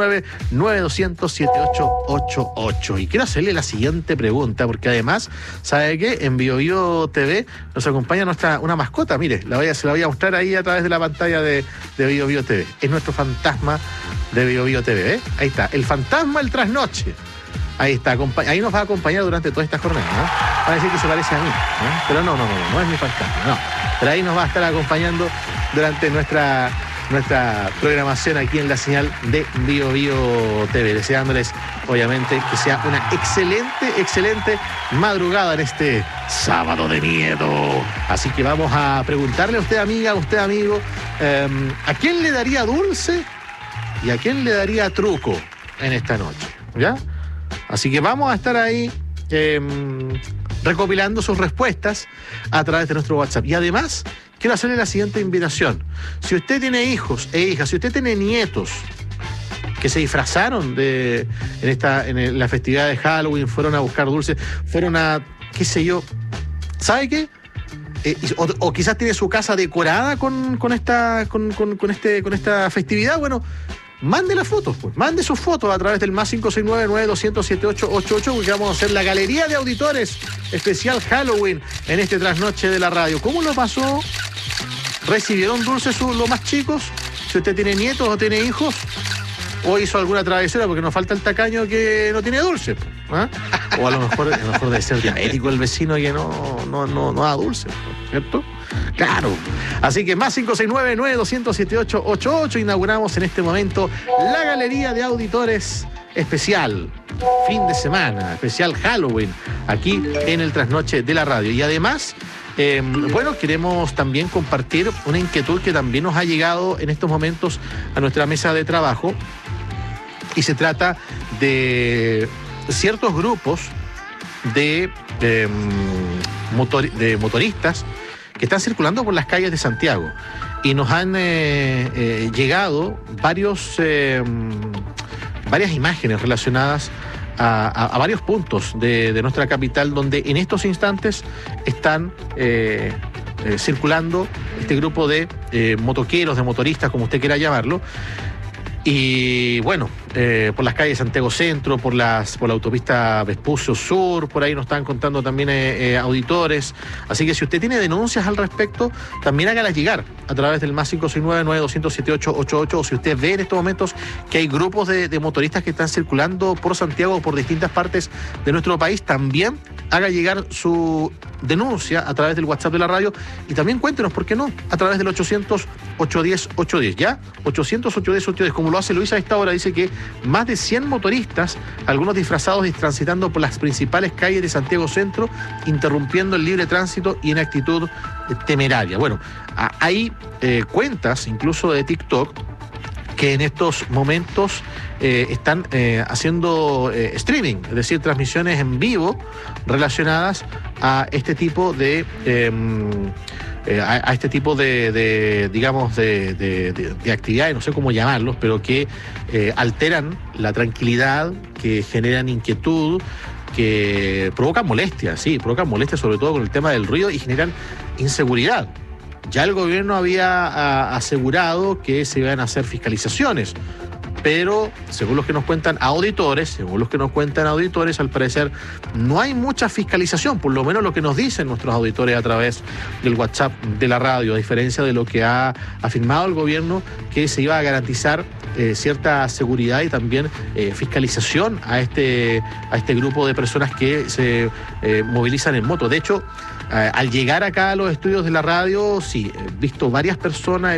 569-9200-7888. Y quiero hacerle la siguiente pregunta, porque además, ¿sabe qué? En BioBio TV nos acompaña una mascota. Mire, se la voy a mostrar ahí a través de la pantalla de BioBio TV. Es nuestro fantasma de BioBio TV, ¿eh? Ahí está, el fantasma del trasnoche. Ahí está, ahí nos va a acompañar durante toda esta jornada, ¿no? Va a decir que se parece a mí, ¿no? Pero no es mi fantasma, no. Pero ahí nos va a estar acompañando durante nuestra programación aquí en la señal de BioBio TV, deseándoles, obviamente, que sea una excelente madrugada en este sábado de miedo. Así que vamos a preguntarle a usted, amiga, a usted, amigo, ¿a quién le daría dulce y a quién le daría truco en esta noche? ¿Ya? Así que vamos a estar ahí recopilando sus respuestas a través de nuestro WhatsApp. Y además, quiero hacerle la siguiente invitación. Si usted tiene hijos e hijas, si usted tiene nietos que se disfrazaron en la festividad de Halloween, fueron a buscar dulces, fueron a, qué sé yo, ¿sabe qué? O quizás tiene su casa decorada con esta festividad, bueno, mande las fotos, pues. Mande sus fotos a través del más 569-9200-7888, porque vamos a hacer la galería de auditores especial Halloween en este trasnoche de la radio. ¿Cómo lo pasó? ¿Recibieron dulces los más chicos? Si usted tiene nietos o tiene hijos, o hizo alguna travesura, porque nos falta el tacaño que no tiene dulce. ¿Ah? O a lo mejor debe ser diabético el vecino que no da dulce, ¿cierto? Claro. Así que más 569-9200-7888. Inauguramos en este momento la galería de auditores especial. Fin de semana, especial Halloween, aquí en el trasnoche de la radio. Y además, queremos también compartir una inquietud que también nos ha llegado en estos momentos a nuestra mesa de trabajo. Y se trata de ciertos grupos de motoristas que están circulando por las calles de Santiago. Y nos han llegado varias imágenes relacionadas a varios puntos de nuestra capital, donde en estos instantes están circulando este grupo de motoqueros, de motoristas, como usted quiera llamarlo. Y bueno, por las calles de Santiago Centro, por la autopista Vespucio Sur, por ahí nos están contando también auditores. Así que si usted tiene denuncias al respecto, también hágalas llegar a través del más 569-9200-7888, o si usted ve en estos momentos que hay grupos de motoristas que están circulando por Santiago o por distintas partes de nuestro país, también haga llegar su denuncia a través del WhatsApp de la radio, y también cuéntenos, ¿por qué no?, a través del 800-810-810, ¿ya? 800-810-810, como lo hace Luisa a esta hora. Dice que más de 100 motoristas, algunos disfrazados y transitando por las principales calles de Santiago Centro, interrumpiendo el libre tránsito y en actitud temeraria. Bueno, hay cuentas, incluso de TikTok, que en estos momentos están haciendo streaming, es decir, transmisiones en vivo relacionadas a este tipo de actividades, no sé cómo llamarlos, pero que alteran la tranquilidad, que generan inquietud, que provocan molestia, sobre todo con el tema del ruido, y generan inseguridad. Ya el gobierno había asegurado que se iban a hacer fiscalizaciones, pero según los que nos cuentan auditores, al parecer no hay mucha fiscalización, por lo menos lo que nos dicen nuestros auditores a través del WhatsApp de la radio, a diferencia de lo que ha afirmado el gobierno, que se iba a garantizar cierta seguridad y también fiscalización a este grupo de personas que se movilizan en moto. De hecho, al llegar acá a los estudios de la radio, sí, he visto varias personas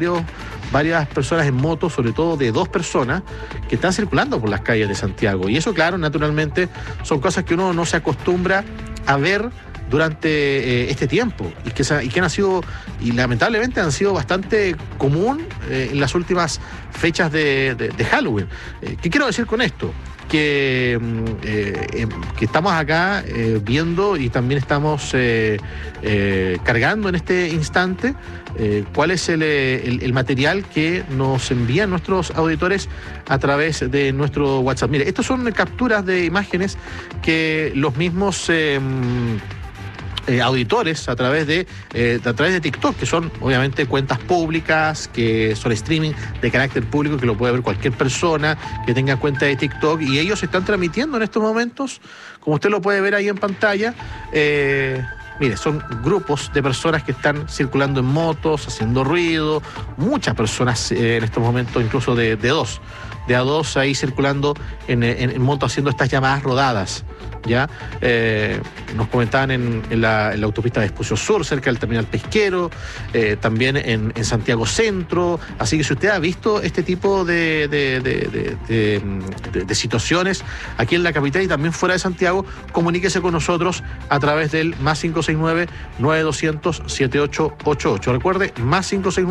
en moto, sobre todo de 2 personas, que están circulando por las calles de Santiago. Y eso, claro, naturalmente, son cosas que uno no se acostumbra a ver durante este tiempo, y que han sido, y lamentablemente han sido bastante común en las últimas fechas de Halloween. ¿Qué quiero decir con esto? Que estamos acá viendo, y también estamos cargando en este instante cuál es el material que nos envían nuestros auditores a través de nuestro WhatsApp. Mire, estas son capturas de imágenes que los mismos auditores a través de TikTok, que son obviamente cuentas públicas, que son streaming de carácter público, que lo puede ver cualquier persona que tenga cuenta de TikTok, y ellos están transmitiendo en estos momentos, como usted lo puede ver ahí en pantalla. Mire, son grupos de personas que están circulando en motos, haciendo ruido, muchas personas en estos momentos, incluso de a dos ahí circulando en moto, haciendo estas llamadas rodadas. ¿Ya? Nos comentaban en la autopista de Vespucio Sur, cerca del terminal pesquero, también en Santiago Centro. Así que si usted ha visto este tipo de situaciones aquí en la capital y también fuera de Santiago, comuníquese con nosotros a través del más 569-9200-7888. Recuerde, más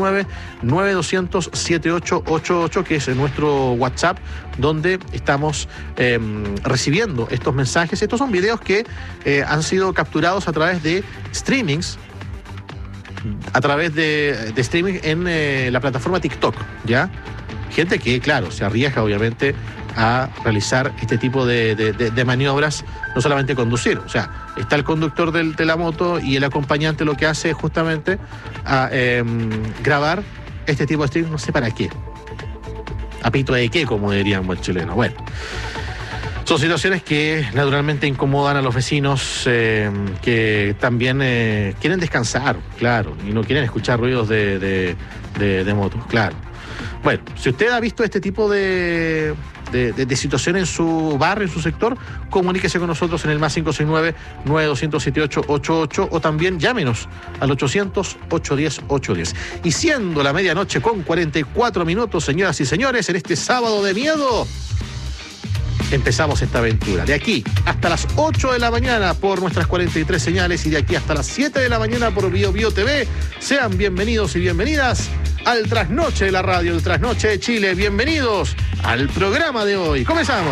569-9200-7888, que es nuestro WhatsApp, donde estamos recibiendo estos mensajes. Estos son videos que han sido capturados a través de streamings, a través de streaming en la plataforma TikTok, ¿ya? Gente que, claro, se arriesga obviamente a realizar este tipo de maniobras, no solamente conducir. O sea, está el conductor de la moto, y el acompañante lo que hace es justamente grabar este tipo de streaming, no sé para qué. a pito de qué, como dirían buen chileno. Bueno, son situaciones que naturalmente incomodan a los vecinos que también quieren descansar, claro, y no quieren escuchar ruidos de motos, claro. Bueno, si usted ha visto este tipo de situación en su barrio, en su sector, comuníquese con nosotros en el más 569-9200-7888 o también llámenos al 800-810-810. Y siendo la medianoche con 44 minutos, señoras y señores, en este sábado de miedo, empezamos esta aventura. De aquí hasta las 8 de la mañana por nuestras 43 señales y de aquí hasta las 7 de la mañana por Bio Bio TV. Sean bienvenidos y bienvenidas al Trasnoche de la Radio, el Trasnoche de Chile. Bienvenidos al programa de hoy. ¡Comenzamos!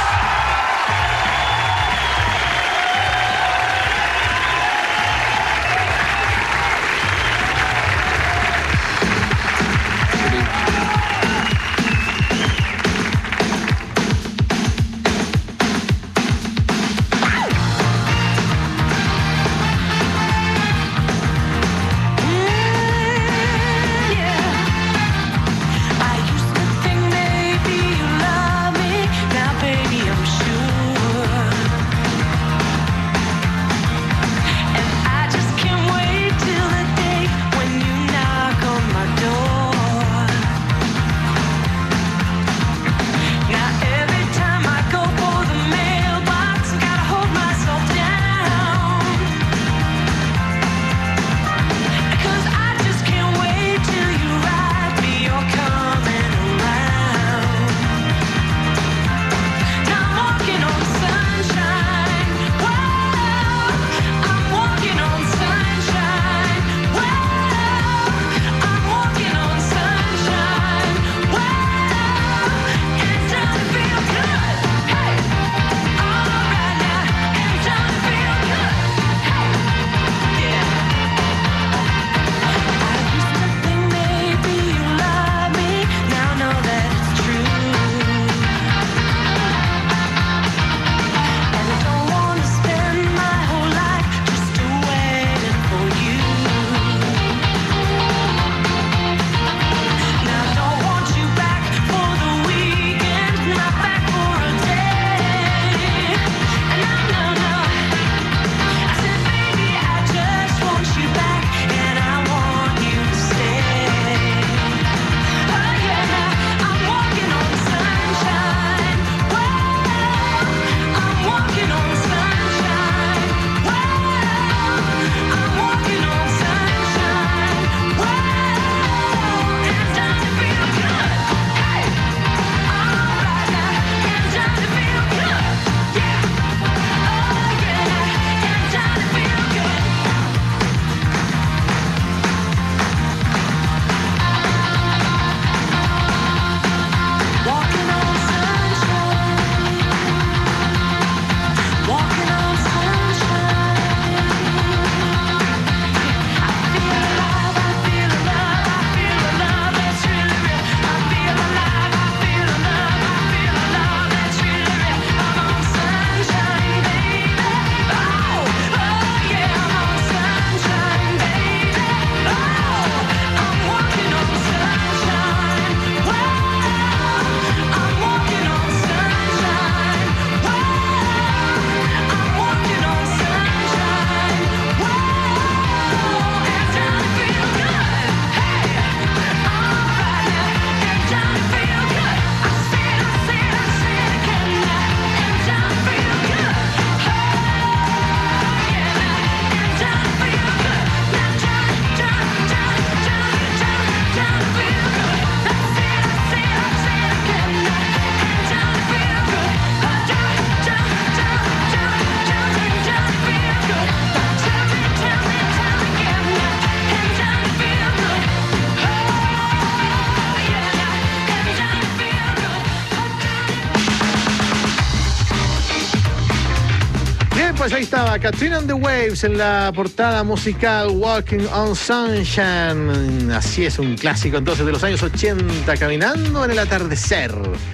Pues ahí estaba Katrina and the Waves en la portada musical Walking on Sunshine. Así es, un clásico entonces de los años 80, caminando en el atardecer.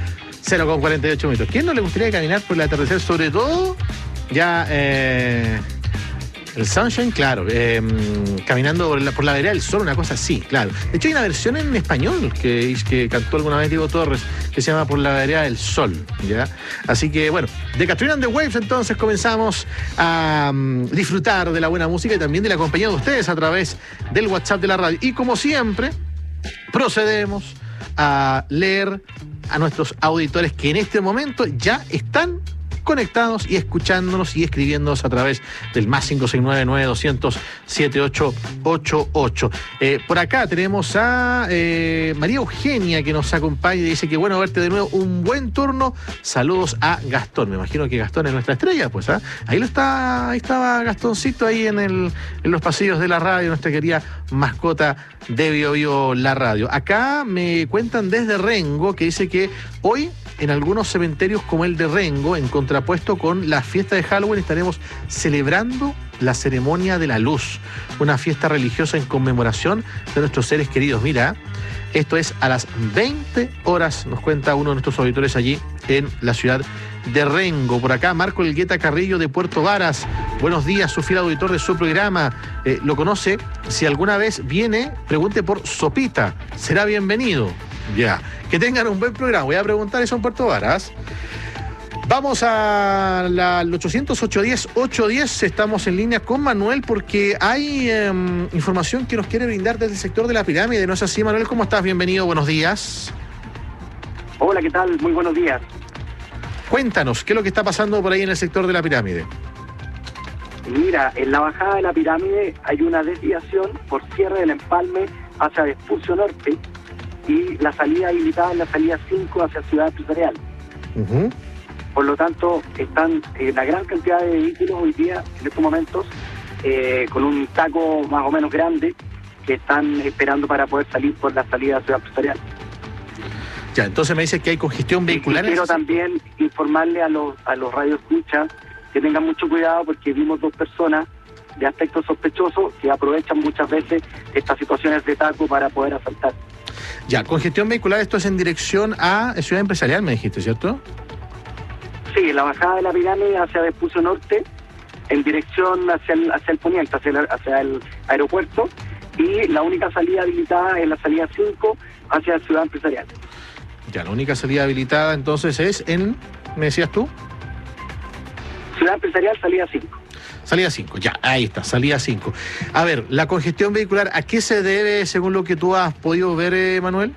0,48 minutos. ¿Quién no le gustaría caminar por el atardecer? Sobre todo ya El Sunshine, claro. Caminando por la vereda del sol, una cosa así, claro. De hecho, hay una versión en español que cantó alguna vez Diego Torres, que se llama Por la vereda del sol, ¿ya? Así que, bueno, de Katrina and the Waves, entonces comenzamos a disfrutar de la buena música y también de la compañía de ustedes a través del WhatsApp de la radio. Y como siempre, procedemos a leer a nuestros auditores que en este momento ya están conectados y escuchándonos y escribiéndonos a través del más 569-900-7888. Por acá tenemos a María Eugenia, que nos acompaña y dice que bueno verte de nuevo, un buen turno. Saludos a Gastón. Me imagino que Gastón es nuestra estrella, pues, ¿ah? Ahí estaba Gastoncito ahí en los pasillos de la radio, nuestra querida mascota de Bio Bio la radio. Acá me cuentan desde Rengo que dice que hoy en algunos cementerios como el de Rengo, en contrapuesto con la fiesta de Halloween, estaremos celebrando la ceremonia de la luz, una fiesta religiosa en conmemoración de nuestros seres queridos. Mira, esto es a las 20 horas, nos cuenta uno de nuestros auditores allí en la ciudad de Rengo. Por acá, Marco Elgueta Carrillo de Puerto Varas. Buenos días, su fiel auditor de su programa. Lo conoce. Si alguna vez viene, pregunte por Sopita. Será bienvenido. Ya. Que tengan un buen programa. Voy a preguntar eso en Puerto Varas. Vamos al 800-810-810. Estamos en línea con Manuel porque hay información que nos quiere brindar desde el sector de la pirámide. ¿No es así, Manuel? ¿Cómo estás? Bienvenido. Buenos días. Hola, ¿qué tal? Muy buenos días. Cuéntanos, ¿qué es lo que está pasando por ahí en el sector de la pirámide? Mira, en la bajada de la pirámide hay una desviación por cierre del empalme hacia Vespucio Norte y la salida habilitada en la salida 5 hacia Ciudad Empresarial. Uh-huh. Por lo tanto, están la gran cantidad de vehículos hoy día, en estos momentos, con un taco más o menos grande, que están esperando para poder salir por la salida de Ciudad Empresarial. Ya, entonces me dice que hay congestión vehicular. Quiero también informarle a los radioescuchas que tengan mucho cuidado porque vimos dos personas de aspecto sospechoso que aprovechan muchas veces estas situaciones de taco para poder asaltar. Ya, congestión vehicular, esto es en dirección a Ciudad Empresarial, me dijiste, ¿cierto? Sí, la bajada de la pirámide hacia Vespucio Norte, en dirección hacia el poniente, hacia el aeropuerto, y la única salida habilitada es la salida 5 hacia Ciudad Empresarial. Ya, la única salida habilitada entonces es en, ¿me decías tú? Ciudad Empresarial, salida 5. Salida 5, ya, ahí está, salida 5. A ver, la congestión vehicular, ¿a qué se debe según lo que tú has podido ver, Manuel?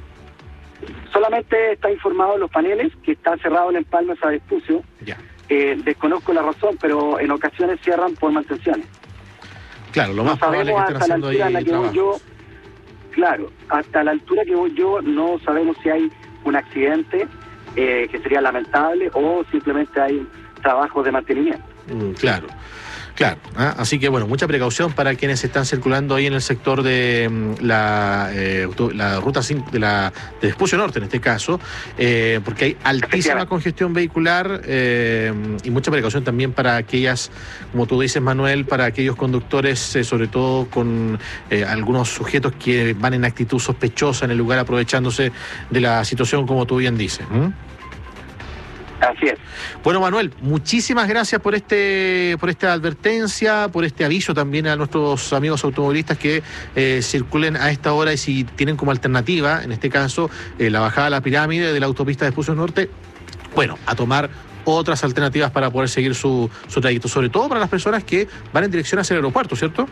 Solamente está informado en los paneles que está cerrado el empalme a Vespucio. Ya. Desconozco la razón, pero en ocasiones cierran por mantenciones. Claro, lo más probable es que estén haciendo ahí trabajo. Claro, hasta la altura que voy yo no sabemos si hay un accidente que sería lamentable o simplemente hay trabajos de mantenimiento. Claro. Así que bueno, mucha precaución para quienes están circulando ahí en el sector de la ruta 5 de Vespucio Norte en este caso, porque hay altísima congestión vehicular y mucha precaución también para aquellas, como tú dices, Manuel, para aquellos conductores, sobre todo con algunos sujetos que van en actitud sospechosa en el lugar aprovechándose de la situación, como tú bien dices. Así es. Bueno, Manuel, muchísimas gracias por esta advertencia, por este aviso también a nuestros amigos automovilistas que circulen a esta hora y si tienen como alternativa, en este caso, la bajada a la pirámide de la autopista de Vespucio Norte, bueno, a tomar otras alternativas para poder seguir su trayecto, sobre todo para las personas que van en dirección hacia el aeropuerto, ¿cierto?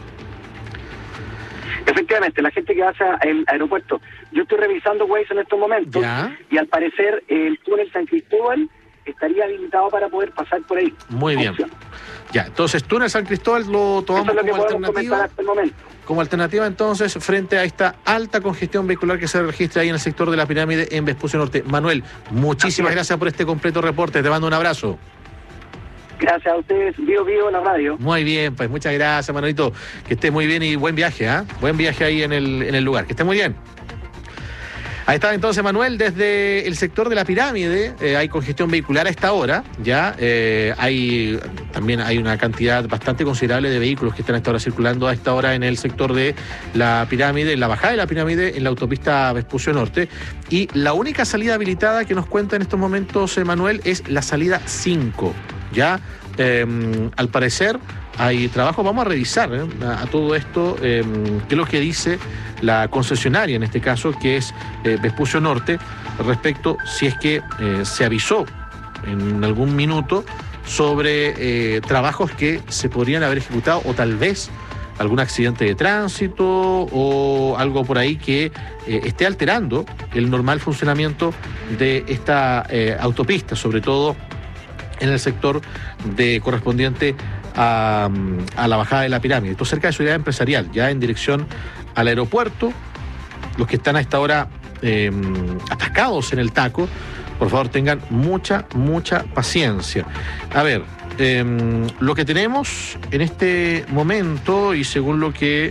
Efectivamente, la gente que va hacia el aeropuerto. Yo estoy revisando Waze en estos momentos y al parecer el túnel San Cristóbal estaría habilitado para poder pasar por ahí. Muy bien. Ya, entonces túnel San Cristóbal lo tomamos como alternativa. Hasta el momento. Como alternativa entonces frente a esta alta congestión vehicular que se registra ahí en el sector de la pirámide en Vespucio Norte. Manuel, muchísimas gracias por este completo reporte. Te mando un abrazo. Gracias a ustedes, Bio la radio. Muy bien, pues muchas gracias, Manuelito. Que esté muy bien y buen viaje, Buen viaje ahí en el lugar. Que esté muy bien. Ahí está entonces Manuel desde el sector de la pirámide. Hay congestión vehicular a esta hora. Ya también hay una cantidad bastante considerable de vehículos que están a esta hora circulando a esta hora en el sector de la pirámide, en la bajada de la pirámide, en la autopista Vespucio Norte. Y la única salida habilitada que nos cuenta en estos momentos, Manuel, es la salida 5. Ya, al parecer, hay trabajo. Vamos a revisar a todo esto qué es lo que dice la concesionaria, en este caso, que es Vespucio Norte, respecto si es que se avisó en algún minuto sobre trabajos que se podrían haber ejecutado, o tal vez algún accidente de tránsito o algo por ahí que esté alterando el normal funcionamiento de esta autopista, sobre todo en el sector correspondiente a la bajada de la pirámide. Esto cerca de Ciudad Empresarial, ya en dirección al aeropuerto. Los que están a esta hora atascados en el taco, por favor tengan mucha paciencia. A ver, lo que tenemos en este momento, y según lo que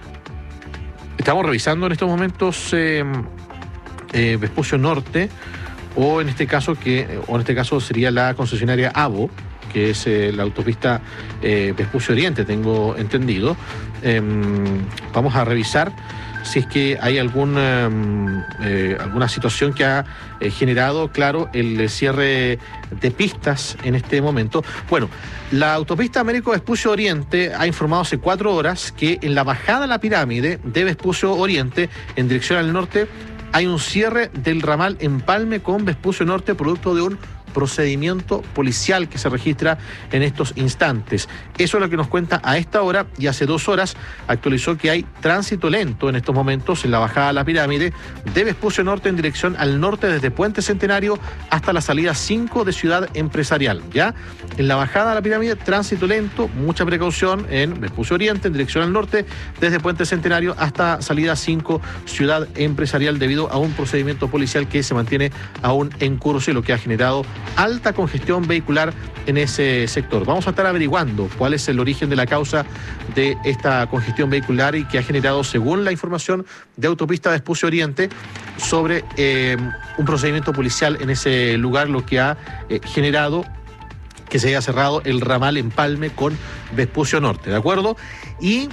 estamos revisando en estos momentos, Vespucio Norte, o en este caso sería la concesionaria AVO, que es la autopista Vespucio Oriente, tengo entendido. Vamos a revisar si es que hay alguna situación que ha generado, claro, el cierre de pistas en este momento. Bueno, la autopista Américo Vespucio Oriente ha informado hace 4 horas que en la bajada a la pirámide de Vespucio Oriente, en dirección al norte, hay un cierre del ramal Empalme con Vespucio Norte, producto de un procedimiento policial que se registra en estos instantes. Eso es lo que nos cuenta a esta hora, y hace 2 horas actualizó que hay tránsito lento en estos momentos en la bajada a la pirámide de Vespucio Norte en dirección al norte, desde Puente Centenario hasta la salida 5 de Ciudad Empresarial. Ya en la bajada a la pirámide, tránsito lento, mucha precaución en Vespucio Oriente en dirección al norte, desde Puente Centenario hasta salida 5 Ciudad Empresarial, debido a un procedimiento policial que se mantiene aún en curso y lo que ha generado alta congestión vehicular en ese sector. Vamos a estar averiguando cuál es el origen de la causa de esta congestión vehicular y que ha generado, según la información de Autopista Vespucio Oriente, sobre un procedimiento policial en ese lugar, lo que ha generado que se haya cerrado el ramal Empalme con Vespucio Norte, ¿de acuerdo? Y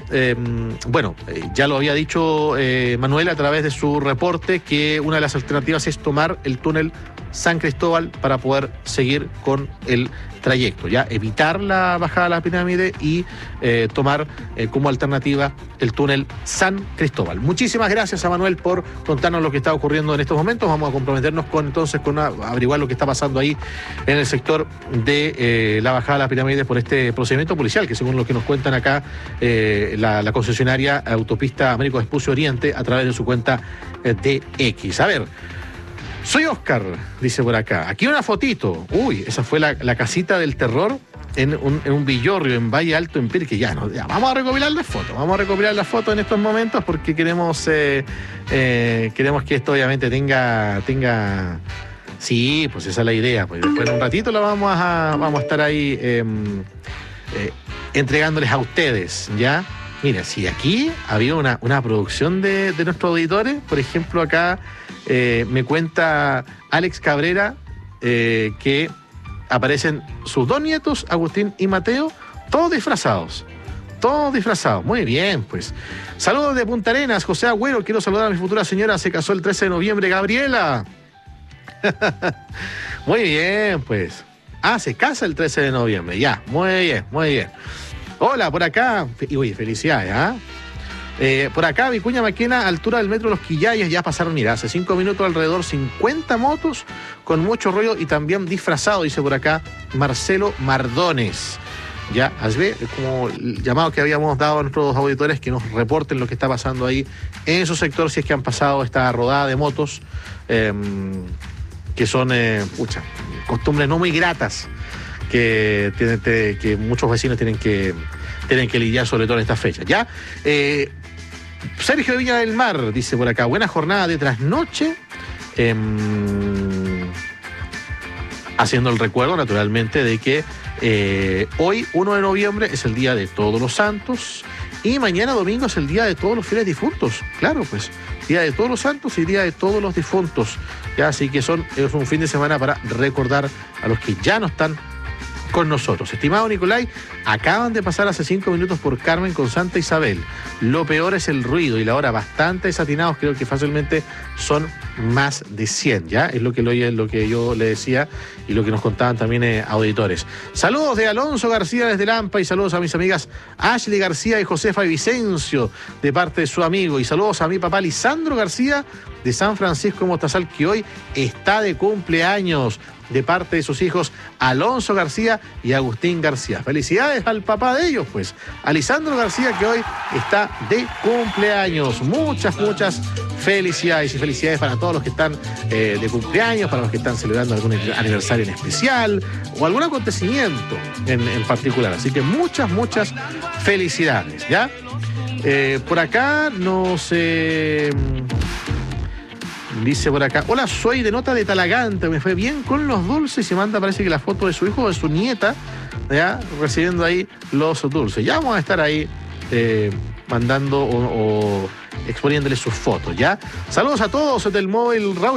ya lo había dicho Manuel a través de su reporte, que una de las alternativas es tomar el túnel San Cristóbal para poder seguir con el trayecto, ya evitar la bajada a la pirámide y tomar como alternativa el túnel San Cristóbal. Muchísimas gracias a Manuel por contarnos lo que está ocurriendo en estos momentos. Vamos a comprometernos con averiguar lo que está pasando ahí en el sector de la bajada a la pirámide por este procedimiento policial, que según lo que nos cuentan acá la concesionaria Autopista Américo Vespucio Oriente a través de su cuenta de X. A ver, soy Oscar, dice por acá. Aquí una fotito. Uy, esa fue la casita del terror en un villorrio en Valle Alto, en Pirque. Ya, vamos a recopilar las fotos. Vamos a recopilar las fotos en estos momentos porque queremos que esto obviamente tenga... Sí, pues esa es la idea. Pues después en un ratito la vamos a estar ahí entregándoles a ustedes, ¿ya? Mira, si aquí había una producción de nuestros auditores, por ejemplo, acá me cuenta Alex Cabrera que aparecen sus 2 nietos, Agustín y Mateo, todos disfrazados. Muy bien, pues. Saludos de Punta Arenas, José Agüero. Quiero saludar a mi futura señora, se casó el 13 de noviembre, Gabriela. Muy bien, pues. Se casa el 13 de noviembre, ya. Muy bien. Hola, por acá. Oye, felicidades, por acá, Vicuña Maquena, altura del metro Los Quillayes, ya pasaron, mira, hace 5 minutos alrededor 50 motos con mucho ruido y también disfrazado, dice por acá Marcelo Mardones. Ya, es como el llamado que habíamos dado a nuestros auditores que nos reporten lo que está pasando ahí en su sector, si es que han pasado esta rodada de motos, que son, costumbres no muy gratas que muchos vecinos tienen que lidiar, sobre todo en estas fechas, ¿ya? Sergio de Viña del Mar dice por acá, buena jornada de trasnoche, haciendo el recuerdo naturalmente de que hoy 1 de noviembre es el día de Todos los Santos y mañana domingo es el día de todos los fieles difuntos, claro, pues día de Todos los Santos y día de todos los difuntos, ya, así que es un fin de semana para recordar a los que ya no están con nosotros. Estimado Nicolai, acaban de pasar hace 5 minutos por Carmen con Santa Isabel. Lo peor es el ruido y la hora bastante desatinados, creo que fácilmente son más de 100, ¿ya? Es lo que yo le decía y lo que nos contaban también auditores. Saludos de Alonso García desde Lampa y saludos a mis amigas Ashley García y Josefa y Vicencio de parte de su amigo. Y saludos a mi papá Lisandro García de San Francisco de Mostazal, que hoy está de cumpleaños, de parte de sus hijos Alonso García y Agustín García. Felicidades al papá de ellos, pues, a Lisandro García, que hoy está de cumpleaños. Muchas felicidades, y felicidades para todos los que están de cumpleaños, para los que están celebrando algún aniversario en especial o algún acontecimiento en particular. Así que muchas felicidades, ¿ya? Por acá nos... dice por acá, hola, soy de Nota de Talagante, me fue bien con los dulces, y se manda, parece que la foto de su hijo o de su nieta, ¿ya? Recibiendo ahí los dulces. Ya vamos a estar ahí mandando o exponiéndole sus fotos, ¿ya? Saludos a todos del Móvil Raúl.